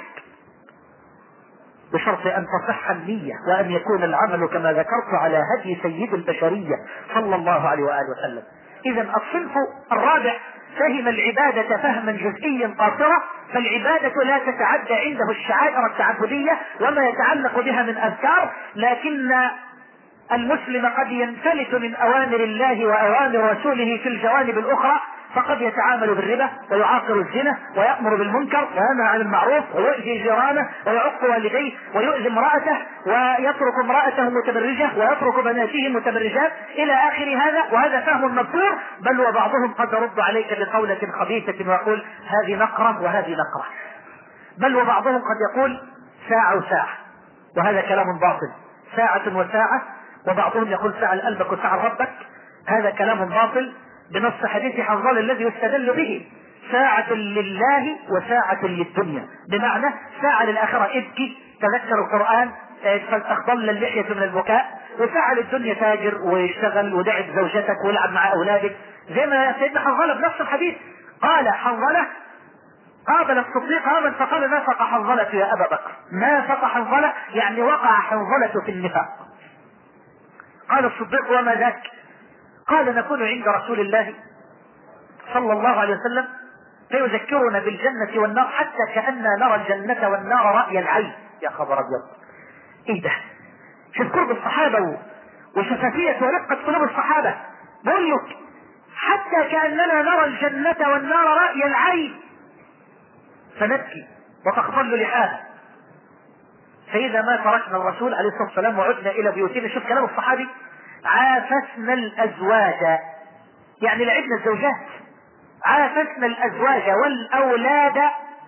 بشرط ان تصح النية وان يكون العمل كما ذكرت على هدي سيد البشرية صلى الله عليه وآله وسلم. اذا الصنف الرابع فهم العبادة فهما جزئيا قاصرا، فالعبادة لا تتعدى عنده الشعائر التعبدية وما يتعلق بها من اذكار، لكن المسلم قد ينفلت من اوامر الله واوامر رسوله في الجوانب الاخرى، فقد يتعامل بالربا ويعاقر الزنا ويأمر بالمنكر وينهى عن المعروف ويؤذي جيرانه ويعق والديه ويؤذي امرأته ويترك امرأته متبرجة ويترك بناته متبرجات إلى آخر هذا، وهذا فهم مذكور. بل وبعضهم قد يرد عليك بقولة خبيثة ويقول هذه نقرة وهذه نقرة، بل وبعضهم قد يقول ساعة وساعة، وهذا كلام باطل، ساعة وساعة، وبعضهم يقول ساعة لقلبك وساعة لربك، هذا كلام باطل بنص حديث حنظل الذي يستدل به، ساعة لله وساعة للدنيا، بمعنى ساعة للآخرة ابكي، تذكر القرآن، فلتخضل اللحية من البكاء، وسعى للدنيا تاجر ويشتغل ودعب زوجتك ويلعب مع اولادك، زي ما سيدنا حنظله بنفس الحديث قال حنظله قابل الصديق هذا فقال نافق حنظلة يا ابا بكر. نافق حنظلة يعني وقع حنظلة في النفاق. قال الصديق وما ذاك؟ قال نكون عند رسول الله صلى الله عليه وسلم فيذكرنا بالجنة والنار حتى كأننا نرى الجنة والنار رأي العين. يا خبر ابيض، ايه ده؟ شوف قرب الصحابة وشفافية ورقة قلوب الصحابة. بقول لك حتى كأننا نرى الجنة والنار رأي العين فنبكي وتخضل لحاها. فإذا ما تركنا الرسول عليه الصلاة والسلام وعدنا إلى بيوتنا، شوف كلام الصحابي، عافسنا الأزواج، يعني لعبنا الزوجات، عافسنا الأزواج والأولاد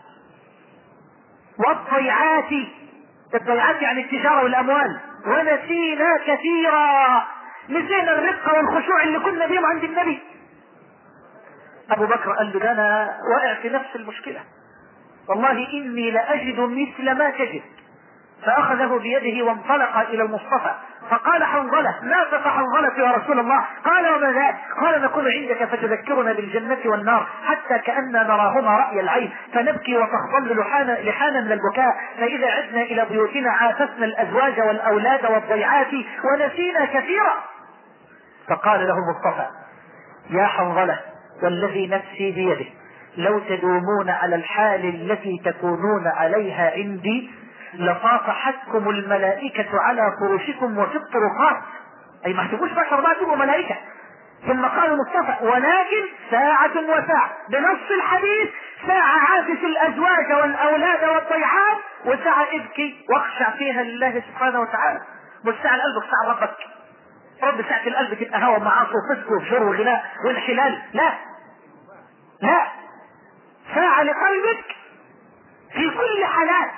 والضيعات. الضيعات يعني التجارة والأموال. ونسينا كثيرا، نسينا الرقة والخشوع اللي كنا بهم عند النبي. أبو بكر قال له ده أنا واقع في نفس المشكلة، والله إني لأجد مثل ما تجد. فأخذه بيده وانطلق إلى المصطفى فقال حنظلة نافق حنظلة يا رسول الله. قال وما ذاك؟ قال نكون عندك فتذكرنا بالجنة والنار حتى كأننا نراهما رأي العين فنبكي وتخضل لحانا, لحانا من البكاء. فإذا عدنا إلى بيوتنا عافسنا الأزواج والأولاد والضيعات ونسينا كثيرا. فقال له المصطفى يا حنظلة والذي نفسي بيده لو تدومون على الحال التي تكونون عليها عندي لصافحتكم الملائكة على فرشكم وفي الطرقات. اي ما احتبوش بشر بقى تبقوا ملائكة. ثم قال المصطفى ولكن ساعة وساعة، بنص الحديث ساعة عافس الازواج والاولاد والضيعات وساعة ابكي واخشع فيها لله سبحانه وتعالى. مش ساعة القلب ساعة ربك. رب ساعة القلب تبقى هوى معاصي وفسق وفجور وغناء وانحلال. لا لا، ساعة لقلبك في كل حالات،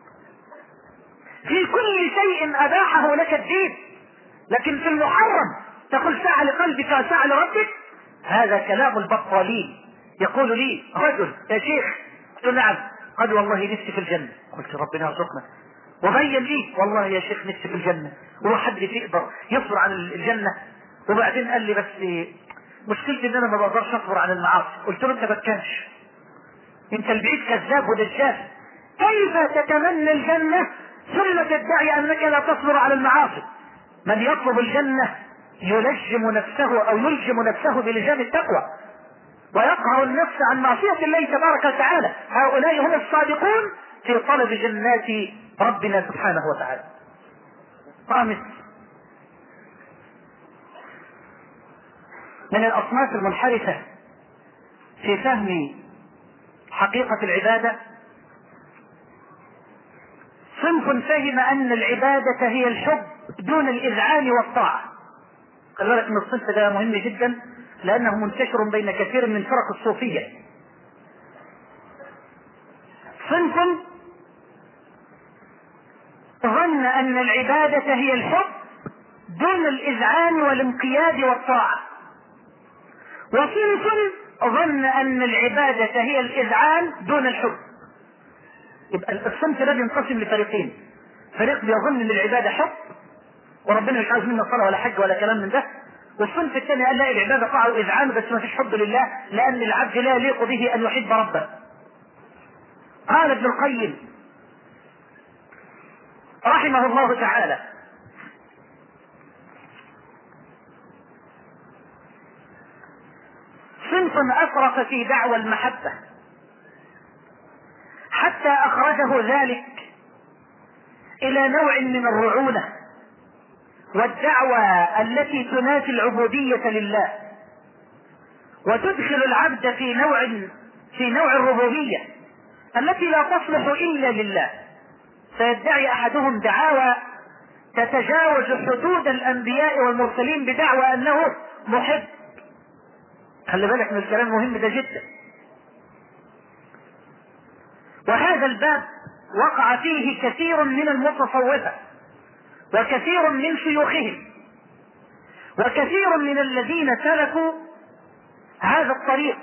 في كل شيء اباحه لك الدين. لكن في المحرم تقول ساعة لقلبك وساعة لربك، هذا كلام البطالين. يقول لي رجل يا شيخ، قلت نعم. قال والله نفسي في الجنة. قلت ربنا يرزقنا. وبين لي والله يا شيخ نفسي في الجنة، وهو حد يقدر يصبر عن الجنة؟ وبعدين قال لي بس مشكلتي ان انا ما بقدرش اصبر عن المعاصي. قلت له انت بتكنش، انت البعيد كذاب ودجال. كيف تتمنى الجنة ثم تدعي انك لا تصبر على المعاصي؟ من يطلب الجنة يلجم نفسه او يلجم نفسه بلجام التقوى ويقهر النفس عن معصية الله تبارك وتعالى. هؤلاء هم الصادقون في طلب جنات ربنا سبحانه وتعالى. خامس، من الاصناف المنحرفة في فهم حقيقة العبادة صنف فهم ان العبادة هي الحب دون الاذعان والطاعة. خلي بالك من الصنف ده مهم جدا لانه منتشر بين كثير من فرق الصوفية. صنف ظن ان العبادة هي الحب دون الاذعان والانقياد والطاعة، وصنف ظن ان العبادة هي الاذعان دون الحب. يبقى الصنف ده بينقسم لفريقين، فريق بيظن ان العبادة حب وربنا مش عايز منا صلاة ولا حج ولا كلام من ده، والصنف الثاني قال لا العبادة طاعة واذعان بس ما فيش حب لله لان العبد لا يليق به ان يحب ربه. قال ابن القيم رحمه الله تعالى صنف أسرف في دعوى المحبة حتى أخرجه ذلك إلى نوع من الرعونة والدعوى التي تنافي العبودية لله وتدخل العبد في نوع في نوع الربوبية التي لا تصلح إلا لله. فيدعي أحدهم دعاوى تتجاوز حدود الأنبياء والمرسلين بدعوى أنه محب. خلي بالك من الكلام المهم ده جدا. وهذا الباب وقع فيه كثير من المتصوفة وكثير من شيوخهم وكثير من الذين سلكوا هذا الطريق.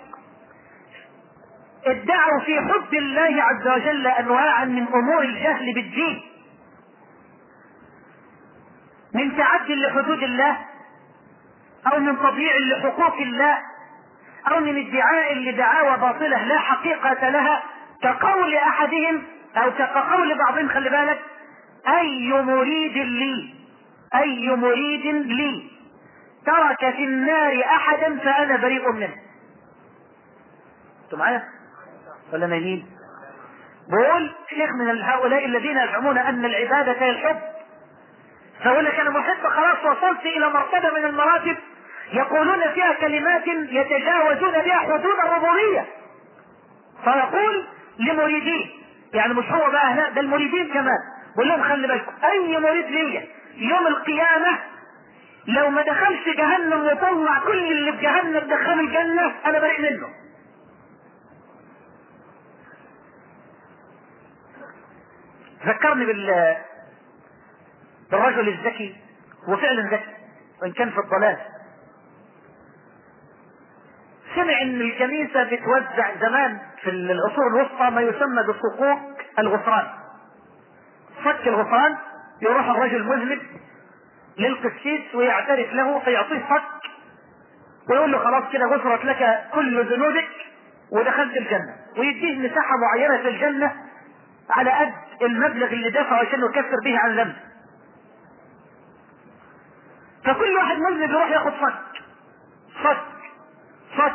ادعوا في حب الله عز وجل انواعا من امور الجهل بالدين، من تعدي لحدود الله، او من تضييع لحقوق الله، او من ادعاء لدعاوى باطلة لا حقيقة لها، كقول احدهم او كقول بعضهم، خلي بالك، اي مريد لي اي مريد لي ترك في النار احدا فانا بريء منه. انتوا معايا ولا نايمين؟ بقول شيخ من هؤلاء الذين يزعمون ان العبادة هي الحب، فيقول لك انا محب خلاص وصلت الى مرتبة من المراتب يقولون فيها كلمات يتجاوزون بها حدود الربوبية، فيقول لمريدين، يعني مش هو بقى، لا ده المريدين كمان، بقول لهم خلي بالكم اي مريد ليا يوم القيامة لو ما دخلش جهنم وطلع كل اللي في جهنم دخل الجنة انا بريء منه. ذكرني بال بالرجل الذكي، وفعلا ذكي وان كان في الضلال. سمع ان الكنيسة بتوزع زمان في العصور الوسطى ما يسمى بصكوك الغفران، صك الغفران، يروح الرجل مذنب للقسيس ويعترف له فيعطيه صك ويقول له خلاص كده غفرت لك كل ذنوبك ودخلت الجنة، ويديه مساحة معينة في الجنة على قد المبلغ اللي دفعه عشان يكفر به عن ذنب. فكل واحد مذنب يروح ياخد صك صك صك.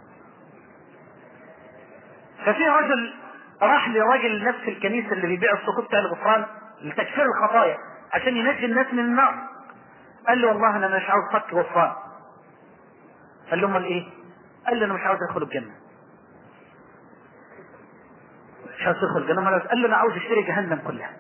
ففي رجل راح لراجل نفس الكنيسة اللي بيبيع الصكوك بتاع الغفران لتكفير الخطايا عشان ينجي الناس من النار، قال له والله انا مش عاوز صك غفران. قال له امال ايه؟ قال له انا مش عاوز ادخل الجنة. مش عاوز ادخل الجنة؟ قال له انا عاوز اشتري جهنم كلها.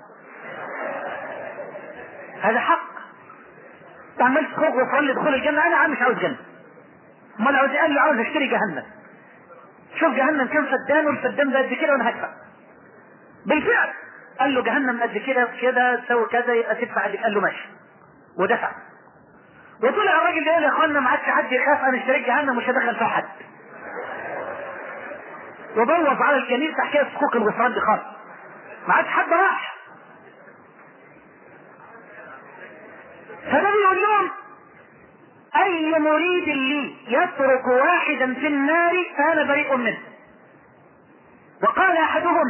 هذا حق، تعمل صكوك غفران لدخول الجنة؟ انا مش عاوز جنة. امال عاوز؟ قال له عاوز اشتري جهنم. شوف جهنم كم فدان، والفدان ده قد كده وانا هدفع. بالفعل قال له جهنم قد كده كده تسوي كذا يبقى تدفع قد. قال له ماشي ودفع. وطلع الراجل ده قال يا اخوانا ما عادش حد يخاف، انا اشتريت جهنم مش هدخل فيها حد. وبوظ على الكنيسه حكايه صكوك الغفران دي خالص، ما عادش حد راح. فده بيقول لهم اي مريد لي يترك واحدا في النار فانا بريء منه. وقال احدهم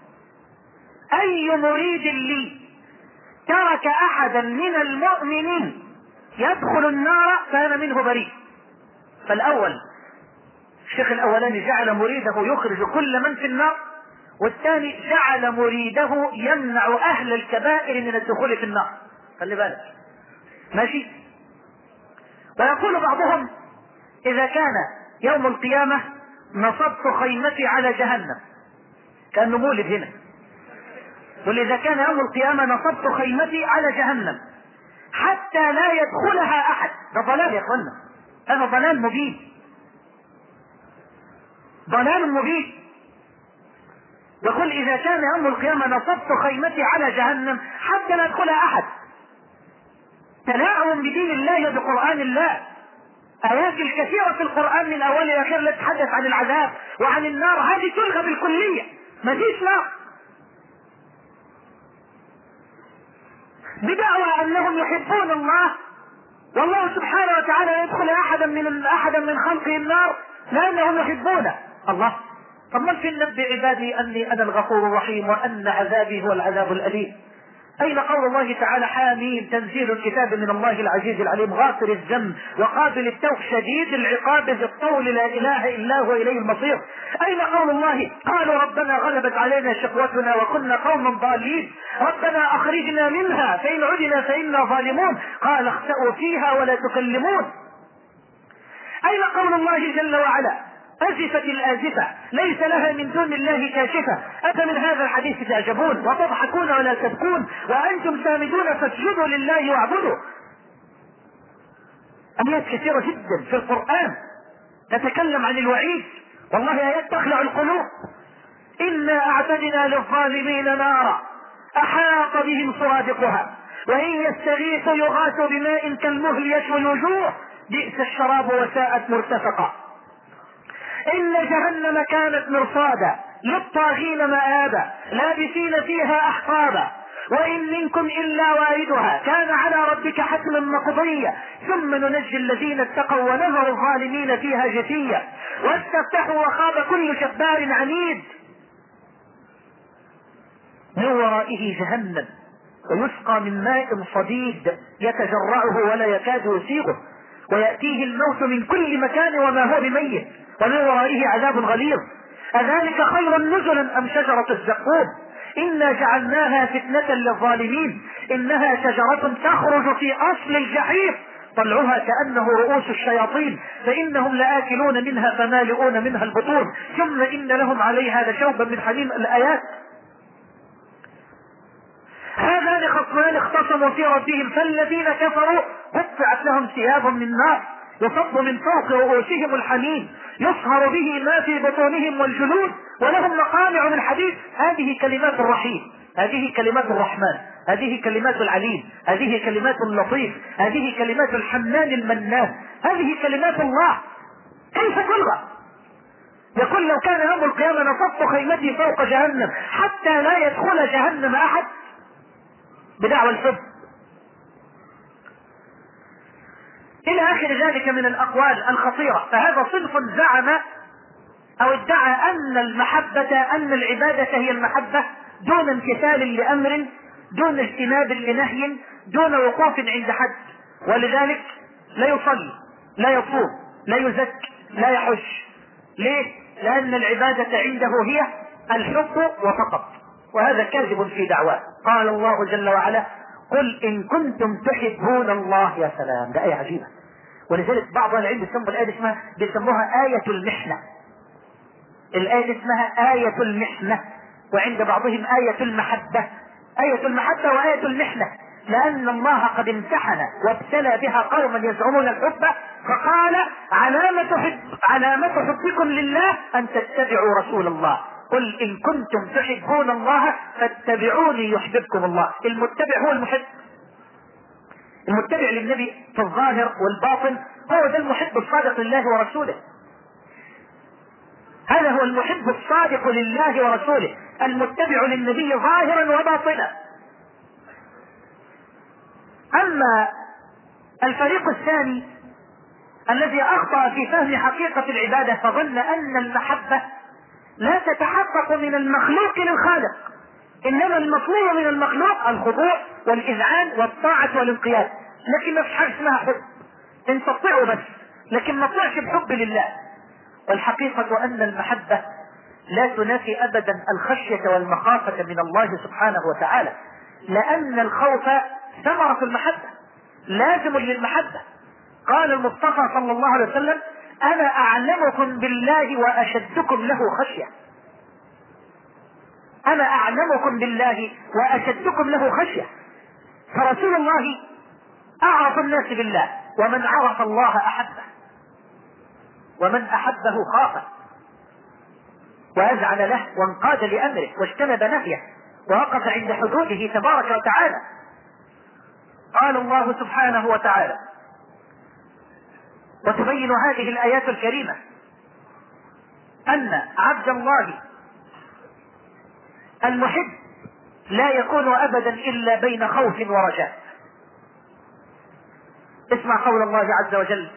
اي مريد لي ترك احدا من المؤمنين يدخل النار فانا منه بريء. فالاول الشيخ الاولاني جعل مريده يخرج كل من في النار، والثاني جعل مريده يمنع اهل الكبائر من الدخول في النار. خلي بالك ماشي. ويقول بعضهم اذا كان يوم القيامة نصبت خيمتي على جهنم، كأنه مولد هنا، واذا كان يوم القيامة نصبت خيمتي على جهنم حتى لا يدخلها احد. ده ضلال يا اخوانا، هذا ضلال مبين، ضلال مبين. يقول اذا كان يوم القيامة نصبت خيمتي على جهنم حتى لا يدخلها احد. تلاعب بدين الله وبقرآن الله. ايات الكثيرة في القرآن من اول الى اخر لا تتحدث عن العذاب وعن النار، هذه تلغى بالكلية، ما فيش نار. بدعوى انهم يحبون الله، والله سبحانه وتعالى يدخل احدا من احدا من خلقه النار لانهم يحبونه. الله، طب من في نبي عبادي اني انا الغفور الرحيم وان عذابي هو العذاب الاليم؟ اين قول الله تعالى حاميم تنزيل الكتاب من الله العزيز العليم غافر الذنب وقابل التوب شديد العقاب ذي الطول لا اله الا هو اليه المصير؟ اين قول الله قالوا ربنا غلبت علينا شقوتنا وكنا قوما ضالين ربنا اخرجنا منها فان عدنا فانا ظالمون قال اخسئوا فيها ولا تكلمون؟ اين قول الله جل وعلا أزفت الآزفة ليس لها من دون الله كاشفة أفمن هذا الحديث تعجبون وتضحكون ولا تبكون وأنتم سامدون فاسجدوا لله واعبدوا؟ آيات كثيرة جدا في القرآن تتكلم عن الوعيد، والله آيات تخلع القلوب. إنا أعتدنا للظالمين نارا أحاط بهم سرادقها وإن يستغيثوا يغاثوا بماء كالمهل يشوي الوجوه بئس الشراب وساءت مرتفقا. إن جهنم كانت مرصادا للطاغين مآبا لابسين فيها أحقابا وإن منكم إلا واردها كان على ربك حتما مقضيا ثم ننجي الذين اتقوا ونذر الظالمين فيها جثيا واستفتحوا وخاب كل جبار عنيد من ورائه جهنم ويسقى من ماء صديد يتجرعه ولا يكاد يسيغه ويأتيه الموت من كل مكان وما هو بميت ومن ورائه عذاب غليظ أذلك خير نزلا أم شجرة الزقوم إنا جعلناها فتنة للظالمين إنها شجرة تخرج في أصل الجحيم طلعها كأنه رؤوس الشياطين فإنهم لآكلون منها فمالئون منها البطون ثم إن لهم عليها لشوبا من حميم. الآيات. هذان خصمان اختصموا في ربهم فالذين كفروا قطعت لهم ثياب من نار يصب من فوق رؤوسهم الحميم يصهر به ما في بطونهم والجلود ولهم مقامع من حديد. هذه كلمات الرحيم، هذه كلمات الرحمن، هذه كلمات العليم، هذه كلمات اللطيف، هذه كلمات الحنان المنان، هذه كلمات الله. كيف تلغى؟ يقول لو كان يوم القيامة نصبت خيمتي فوق جهنم حتى لا يدخل جهنم أحد بدعوى الحب إلى آخر ذلك من الأقوال الخطيرة. فهذا صنف زعم أو ادعى أن المحبة أن العبادة هي المحبة دون امتثال لأمر دون اجتناب لنهي دون وقوف عند حد، ولذلك لا يصلي لا يصوم لا يزكي لا يحج. ليه؟ لأن العبادة عنده هي الحب وفقط، وهذا كاذب في دعواه. قال الله جل وعلا قل إن كنتم تحبون الله. يا سلام، ده آية عجيبة. ولذلك بعض العلم يسموا الآية اسمها بيسموها آية المحنة. الآية اسمها آية المحنة وعند بعضهم آية المحبة. آية المحبة وآية المحنة لأن الله قد امتحن وابتلى بها قوما يزعمون الحب فقال علامة حب علامة حبكم لله أن تتبعوا رسول الله. قل إن كنتم تحبون الله فاتبعوني يحببكم الله. المتبع هو المحب، المتبع للنبي في الظاهر والباطن هو ذا المحب الصادق لله ورسوله. هذا هو المحب الصادق لله ورسوله المتبع للنبي ظاهرا وباطنا. أما الفريق الثاني الذي أخطأ في فهم حقيقة العبادة فظن أن المحبة لا تتحقق من المخلوق للخالق، إنما المطلوب من المخلوق الخضوع والإذعان والطاعة والانقياد، لكن ما فيش حاجة اسمها حب. انت تطيعه بس لكن ما تطيعش بحب لله. والحقيقة أن المحبة لا تنافي أبدا الخشية والمخافة من الله سبحانه وتعالى، لأن الخوف ثمرة المحبة لازم للمحبة. قال المصطفى صلى الله عليه وسلم أنا أعلمكم بالله وأشدكم له خشية. أنا أعلمكم بالله وأشدكم له خشية. فرسول الله أعرف الناس بالله، ومن عرف الله أحبه، ومن أحبه خافه وأذعن له وانقاد لأمره واجتنب نهيه ووقف عند حدوده تبارك وتعالى. قال الله سبحانه وتعالى وتبين هذه الآيات الكريمة أن عبد الله المحب لا يكون أبدا إلا بين خوف ورجاء. اسمع قول الله عز وجل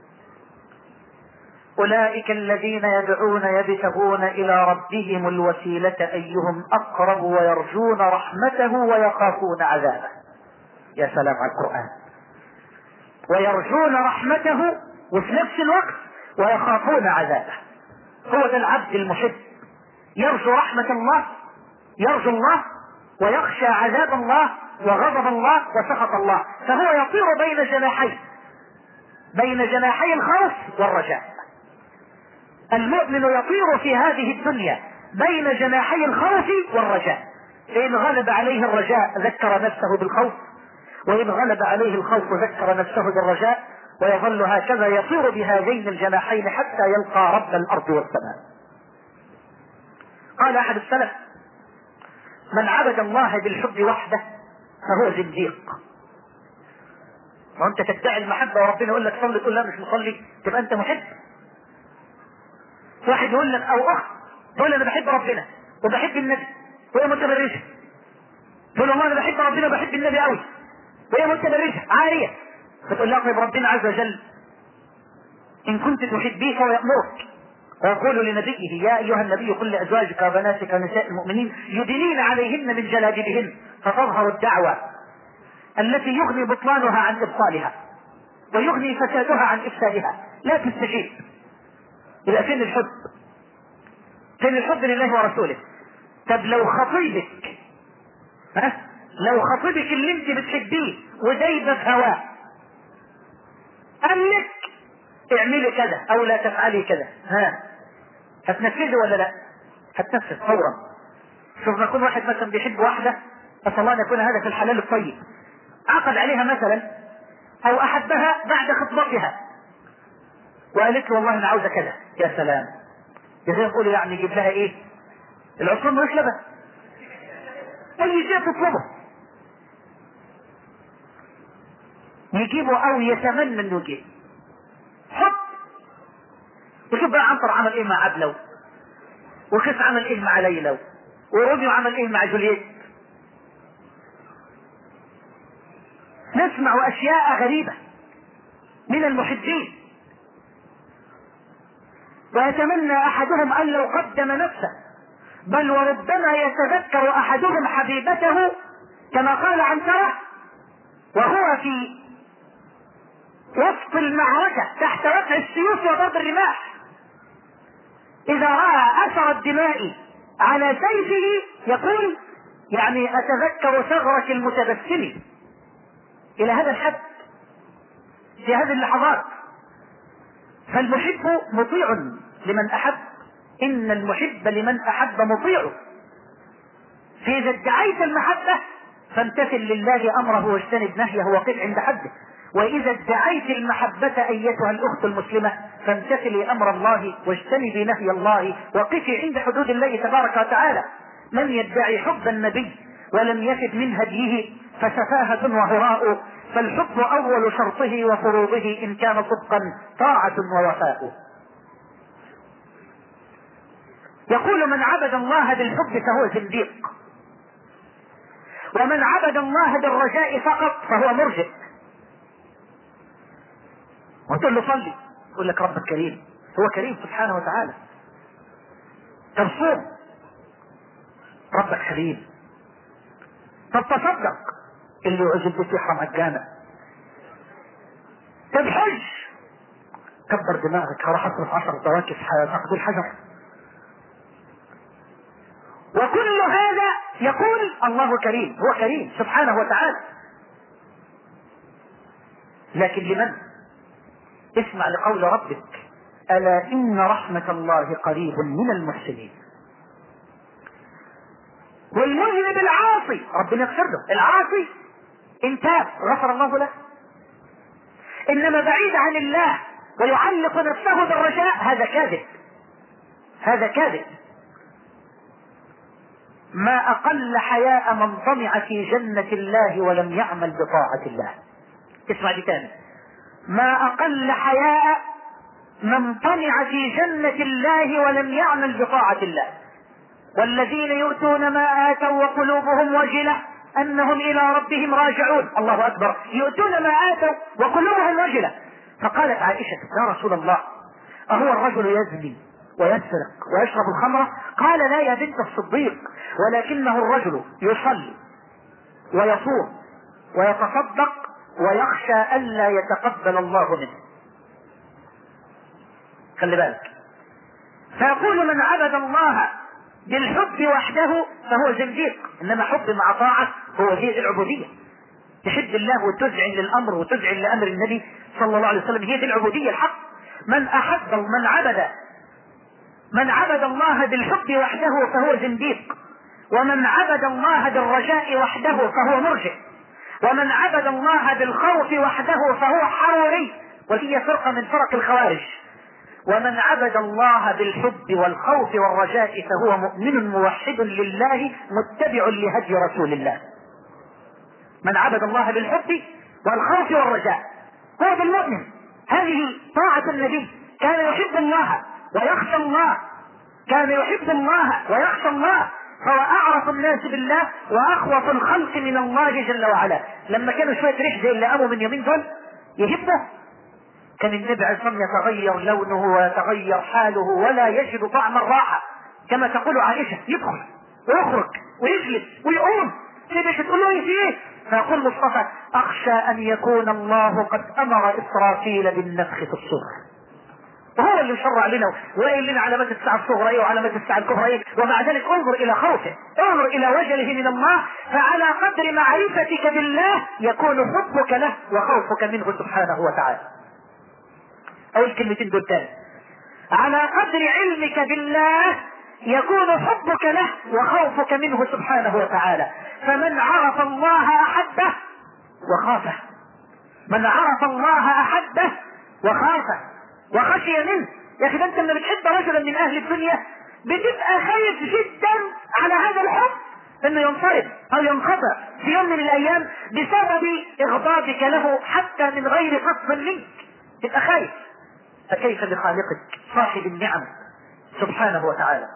أولئك الذين يدعون يبتغون إلى ربهم الوسيلة أيهم أقرب ويرجون رحمته ويخافون عذابه. يا سلام على القرآن. ويرجون رحمته وفي نفس الوقت ويخافون عذابه. هو ذا العبد المحب يرجو رحمة الله، يرجو الله ويخشى عذاب الله وغضب الله وسخط الله، فهو يطير بين جناحي بين جناحي الخوف والرجاء. المؤمن يطير في هذه الدنيا بين جناحي الخوف والرجاء، فإن غلب عليه الرجاء ذكر نفسه بالخوف، وإن غلب عليه الخوف ذكر نفسه بالرجاء، ويظل هكذا يطير بهذين الجناحين حتى يلقى رب الأرض والسماء. قال أحد السلف من عبد الله بالحب وحده فهو زنديق. وانت تدعي المحبة وربنا يقول لك صلي تقول لا مش مصلي، تبقى انت محب. واحد يقول لك او اخت تقول انا بحب ربنا وبحب النبي وهي متبرجة، تقول والله انا بحب ربنا بحب النبي قوي، وهي متبرجه عاريه، فتقول لها طيب ربنا عز وجل ان كنت تحبيه فهو يأمرك ويقول لنبيه يا ايها النبي قل لازواجك وبناتك ونساء المؤمنين يدنين عليهن من جلابيبهن، فتظهر الدعوة التي يغني بطلانها عن ابطالها ويغني فسادها عن افسادها، لا تستجيب. يبقى فين الحب؟ فين الحب لله ورسوله؟ طب لو خطيبك ها لو خطيبك اللي انت بتحبيه ودايبه في هواه قال لك اعملي كذا او لا تفعلي كذا، ها هتنفذي ولا لا؟ هتنفذ فورا. شوف ما يكون واحد مثلا بيحب واحده، اسال الله ان يكون هذا في الحلال الطيب، عقد عليها مثلا او احبها بعد خطبتها وقالت له والله انا عاوزه كذا، يا سلام، يا زي ما تقولي يعني يجيب لها ايه؟ العصفور ملوش لبن، اي شيء تطلبه يجيبه او يتمنى انه يجيب. حب. وشوف بقى عنتر عمل ايه مع عبلو، وخس عمل ايه مع ليلى، وروميو عمل ايه مع جولييت. نسمع اشياء غريبة من المحبين، ويتمنى احدهم ان لو قدم نفسه، بل وربما يتذكر احدهم حبيبته كما قال عنترة وهو في وسط المعركة تحت رفع السيوف وضرب الرماح، اذا رأى اثر الدماء على سيفه يقول يعني اتذكر ثغرة المتبسم. الى هذا الحد في هذه اللحظات. فالمحب مطيع لمن احب، ان المحب لمن احب مطيع. فاذا ادعيت المحبة فامتثل لله امره واجتنب نهيه وقف عند حده، واذا ادعيت المحبة ايتها الاخت المسلمة فامتثلي امر الله واجتنبي نهي الله وقفي عند حدود الله تبارك وتعالى. من يدعي حب النبي ولم يفد من هديه فسفاهة وهراء، فالحب اول شرطه وفروضه ان كان صدقا طاعة ووفاء. يقول من عبد الله بالحب فهو زنديق، ومن عبد الله بالرجاء فقط فهو مرجئ. وتقول له صلي يقول لك ربك كريم، هو كريم سبحانه وتعالى. طب صوم ربك حليم. طب تصدق اللي يعجب بك يحرم الجامع. طب حج كبر دماغك هروح اصرف عشر دواكس تاخذ الحجر. وكل هذا يقول الله كريم، هو كريم سبحانه وتعالى. لكن لمن؟ اسمع لقول ربك ألا إن رحمة الله قريب من المحسنين. والمذنب العاصي ربنا يغفر له، العاصي إن تاب غفر الله له، إنما بعيد عن الله ويعلق نفسه بالرجاء هذا كاذب، هذا كاذب. ما أقل حياء من طمع في جنة الله ولم يعمل بطاعة الله. اسمع دي تاني، ما أقل حياء من طمع في جنة الله ولم يعمل بطاعة الله. والذين يؤتون ما آتوا وقلوبهم وجلة أنهم إلى ربهم راجعون. الله أكبر، يؤتون ما آتوا وقلوبهم وجلة. فقالت عائشة يا رسول الله أهو الرجل يزني ويسرق ويشرب الخمر؟ قال لا يا بنت الصديق، ولكنه الرجل يصلي ويصوم ويتصدق ويخشى ألا يتقبل الله منه. خلي بالك. فيقول من عبد الله بالحب وحده فهو زنديق، انما حب مع طاعة هو هي العبودية. تحب الله وتذعن للامر وتذعن لامر النبي صلى الله عليه وسلم، هي دي العبودية الحق. من احب من عبد من عبد الله بالحب وحده فهو زنديق، ومن عبد الله بالرجاء وحده فهو مرجئ، ومن عبد الله بالخوف وحده فهو حروري، وهي فرقة من فرق الخوارج. ومن عبد الله بالحب والخوف والرجاء فهو مؤمن موحد لله متبع لهدي رسول الله. من عبد الله بالحب والخوف والرجاء هو بالمؤمن. هذه طاعة النبي، كان يحب الله ويخشى الله، كان يحب الله ويخشى الله، فهو اعرف الناس بالله واخوف الخلق من الله جل وعلا. لما كانوا شويه ريح زي اللي قاموا من يومين دول يهبوا، كان النبي عليه الصلاه والسلام يتغير لونه ويتغير حاله ولا يجد طعم الراحه، كما تقول عائشه، يدخل ويخرج ويجلس ويقوم تيجي تقول له ايه؟ فيقول مصطفى: اخشى ان يكون الله قد امر اسرافيل بالنفخ في الصور. وهو اللي شرع لنا وقال لنا علامات الساعه الصغرى ايه وعلامات الساعه الكبرى ايه، ومع ذلك انظر الى خوفه، انظر الى وجله من الله. فعلى قدر معرفتك بالله يكون حبك له وخوفك منه سبحانه وتعالى. او الكلمتين دول تاني: على قدر علمك بالله يكون حبك له وخوفك منه سبحانه وتعالى. فمن عرف الله احبه وخافه، من عرف الله احبه وخافه وخشي منه. يا اخي ده انت لما بتحب رجلا من اهل الدنيا بتبقى خايف جدا على هذا الحب انه ينصرف او ينقطع في يوم من الايام بسبب اغضابك له حتى من غير قصد منك، تبقى خايف. فكيف بخالقك صاحب النعم سبحانه وتعالى.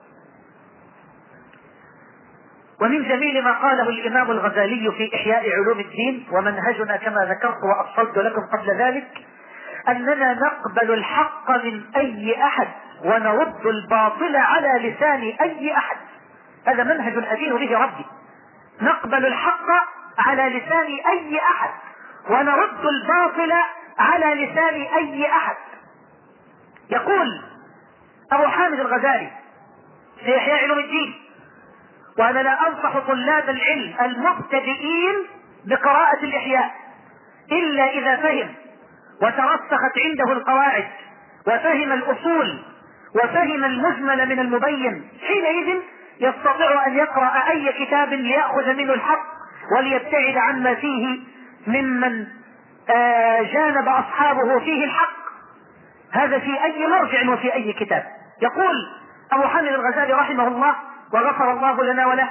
ومن جميل ما قاله الامام الغزالي في احياء علوم الدين، ومنهجنا كما ذكرت وافصلت لكم قبل ذلك، اننا نقبل الحق من اي احد ونرد الباطل على لسان اي احد. هذا منهج ادين به ربي، نقبل الحق على لسان اي احد ونرد الباطل على لسان اي احد. يقول ابو حامد الغزالي في احياء علوم الدين: وانا لا انصح طلاب العلم المبتدئين بقراءة الاحياء الا اذا فهم وترسخت عنده القواعد وفهم الاصول وفهم المجمل من المبين، حينئذ يستطيع ان يقرأ اي كتاب ليأخذ منه الحق وليبتعد عما فيه ممن آه جانب اصحابه فيه الحق. هذا في اي مرجع وفي اي كتاب. يقول ابو حامد الغزالي رحمه الله وغفر الله لنا وله: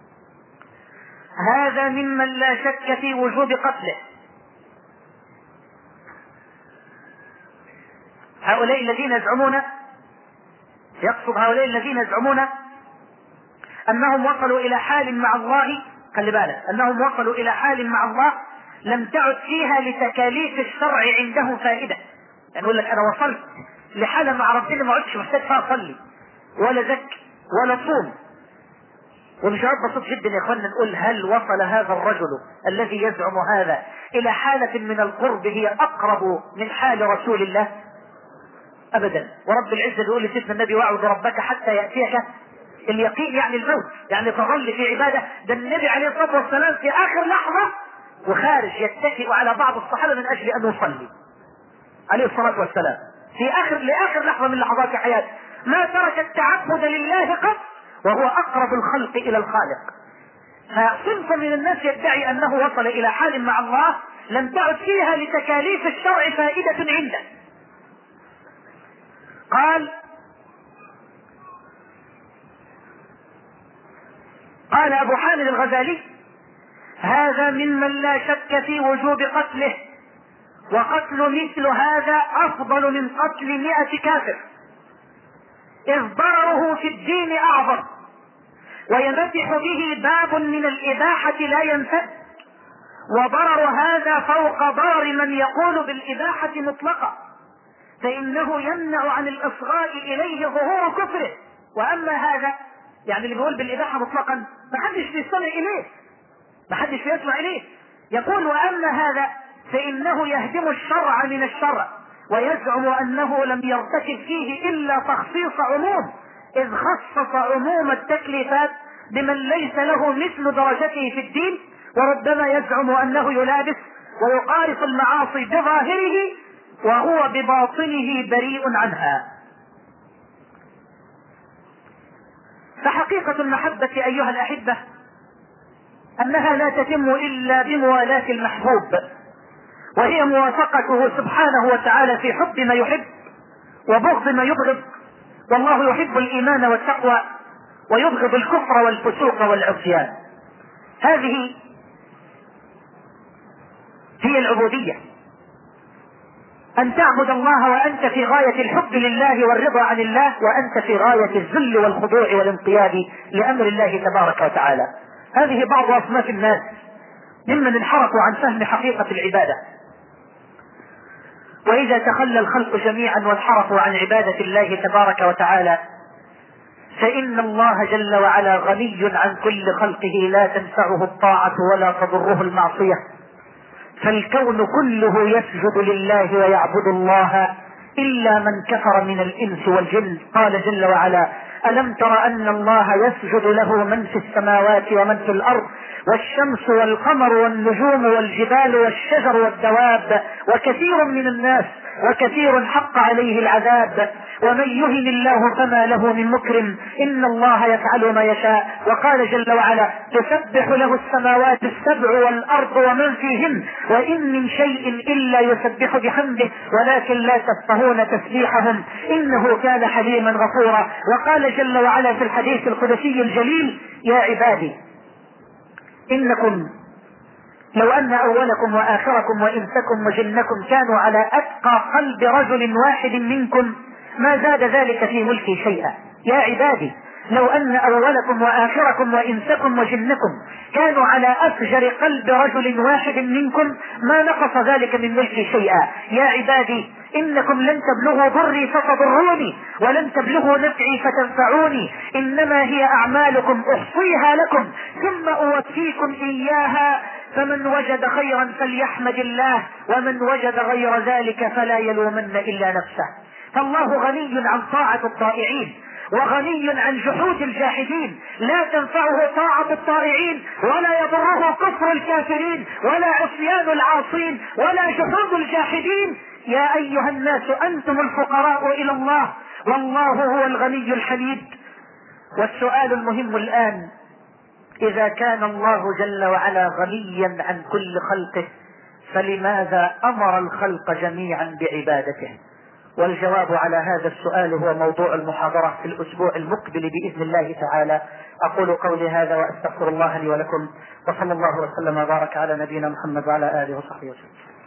هذا ممن لا شك في وجوب قتله. هؤلاء الذين يزعمون، يقصد هؤلاء الذين يزعمون انهم وصلوا الى حال مع الله، خلي بالك، انهم وصلوا الى حال مع الله لم تعد فيها لتكاليف الشرع عندهم فائدة. يعني يقول لك انا وصلت لحالة مع ربنا ما عدتش محتاج فيها اصلي ولا زكي ولا صوم. والجواب بسيط جدا يا اخوانا، نقول: هل وصل هذا الرجل الذي يزعم هذا الى حالة من القرب هي اقرب من حال رسول الله؟ ابدا. ورب العزة يقول لسيدنا النبي: واعبد ربك حتى يأتيك اليقين، يعني الموت، يعني تظل في عبادة. ده النبي عليه الصلاة والسلام في اخر لحظة وخارج يتكئ على بعض الصحابة من اجل ان يصلي عليه الصلاة والسلام، في اخر لاخر لحظة من لحظات حياته ما ترك التعبد لله قط وهو اقرب الخلق الى الخالق. فصنف من الناس يدعي انه وصل الى حال مع الله لم تعد فيها لتكاليف الشرع فائدة عنده. قال قال ابو حامد الغزالي: هذا ممن لا شك في وجوب قتله، وقتل مثل هذا افضل من قتل مئة كافر، اذ ضرره في الدين اعظم، وينفتح به باب من الاباحة لا ينفد، وضرر هذا فوق ضرر من يقول بالاباحة مطلقة، فانه يمنع عن الاصغاء اليه ظهور كفره. واما هذا يعني اللي بيقول بالاباحة مطلقا ما حدش بيستمع اليه، ما حدش بيسمع اليه. يقول: واما هذا فانه يهدم الشرع من الشرع، ويزعم انه لم يرتكب فيه الا تخصيص عموم، اذ خصص عموم التكليفات بمن ليس له مثل درجته في الدين، وربما يزعم انه يلابس ويقارف المعاصي بظاهره وهو بباطنه بريء عنها. فحقيقة المحبة ايها الاحبة انها لا تتم الا بموالاة المحبوب، وهي موافقته سبحانه وتعالى في حب ما يحب وبغض ما يبغض. والله يحب الايمان والتقوى ويبغض الكفر والفسوق والعصيان. هذه هي العبودية أن تعبد الله وأنت في غاية الحب لله والرضا عن الله، وأنت في غاية الذل والخضوع والانقياد لأمر الله تبارك وتعالى. هذه بعض أصناف الناس ممن انحرفوا عن فهم حقيقة العبادة. وإذا تخلى الخلق جميعا وانحرفوا عن عبادة الله تبارك وتعالى، فإن الله جل وعلا غني عن كل خلقه، لا تنفعه الطاعة ولا تضره المعصية، فالكون كله يسجد لله ويعبد الله إلا من كفر من الإنس والجن. قال جل وعلا: ألم تر أن الله يسجد له من في السماوات ومن في الأرض، والشمس والقمر والنجوم والجبال والشجر والدواب، وكثير من الناس وكثير حق عليه العذاب، ومن يهن الله فما له من مكرم، إن الله يفعل ما يشاء. وقال جل وعلا: تسبح له السماوات السبع والأرض ومن فيهن، وإن من شيء إلا يسبح بحمده ولكن لا تفقهون تسبيحهم، إنه كان حليما غفورا. وقال جل وعلا في الحديث القدسي الجليل: يا عبادي إنكم لو أن أولكم وآخركم وإنسكم وجنكم كانوا على أتقى قلب رجل واحد منكم ما زاد ذلك في ملكي شيئا. يا عبادي لو أن أولكم وآخركم وإنسكم وجنكم كانوا على أفجر قلب رجل واحد منكم ما نقص ذلك من ملكي شيئا. يا عبادي إنكم لن تبلغوا ضري فتضروني، ولن تبلغوا نفعي فتنفعوني، إنما هي أعمالكم أحصيها لكم ثم أوفيكم إياها، فمن وجد خيرا فليحمد الله، ومن وجد غير ذلك فلا يلومن إلا نفسه. فالله غني عن طاعة الطائعين وغني عن جحود الجاحدين، لا تنفعه طاعة الطائعين ولا يضره كفر الكافرين ولا عصيان العاصين ولا جحود الجاحدين. يا أيها الناس أنتم الفقراء إلى الله والله هو الغني الحميد. والسؤال المهم الآن: إذا كان الله جل وعلا غنيا عن كل خلقه، فلماذا أمر الخلق جميعا بعبادته؟ والجواب على هذا السؤال هو موضوع المحاضرة في الأسبوع المقبل بإذن الله تعالى. أقول قولي هذا وأستغفر الله لي ولكم، وصلى الله وسلم وبارك على نبينا محمد وعلى آله وصحبه وسلم.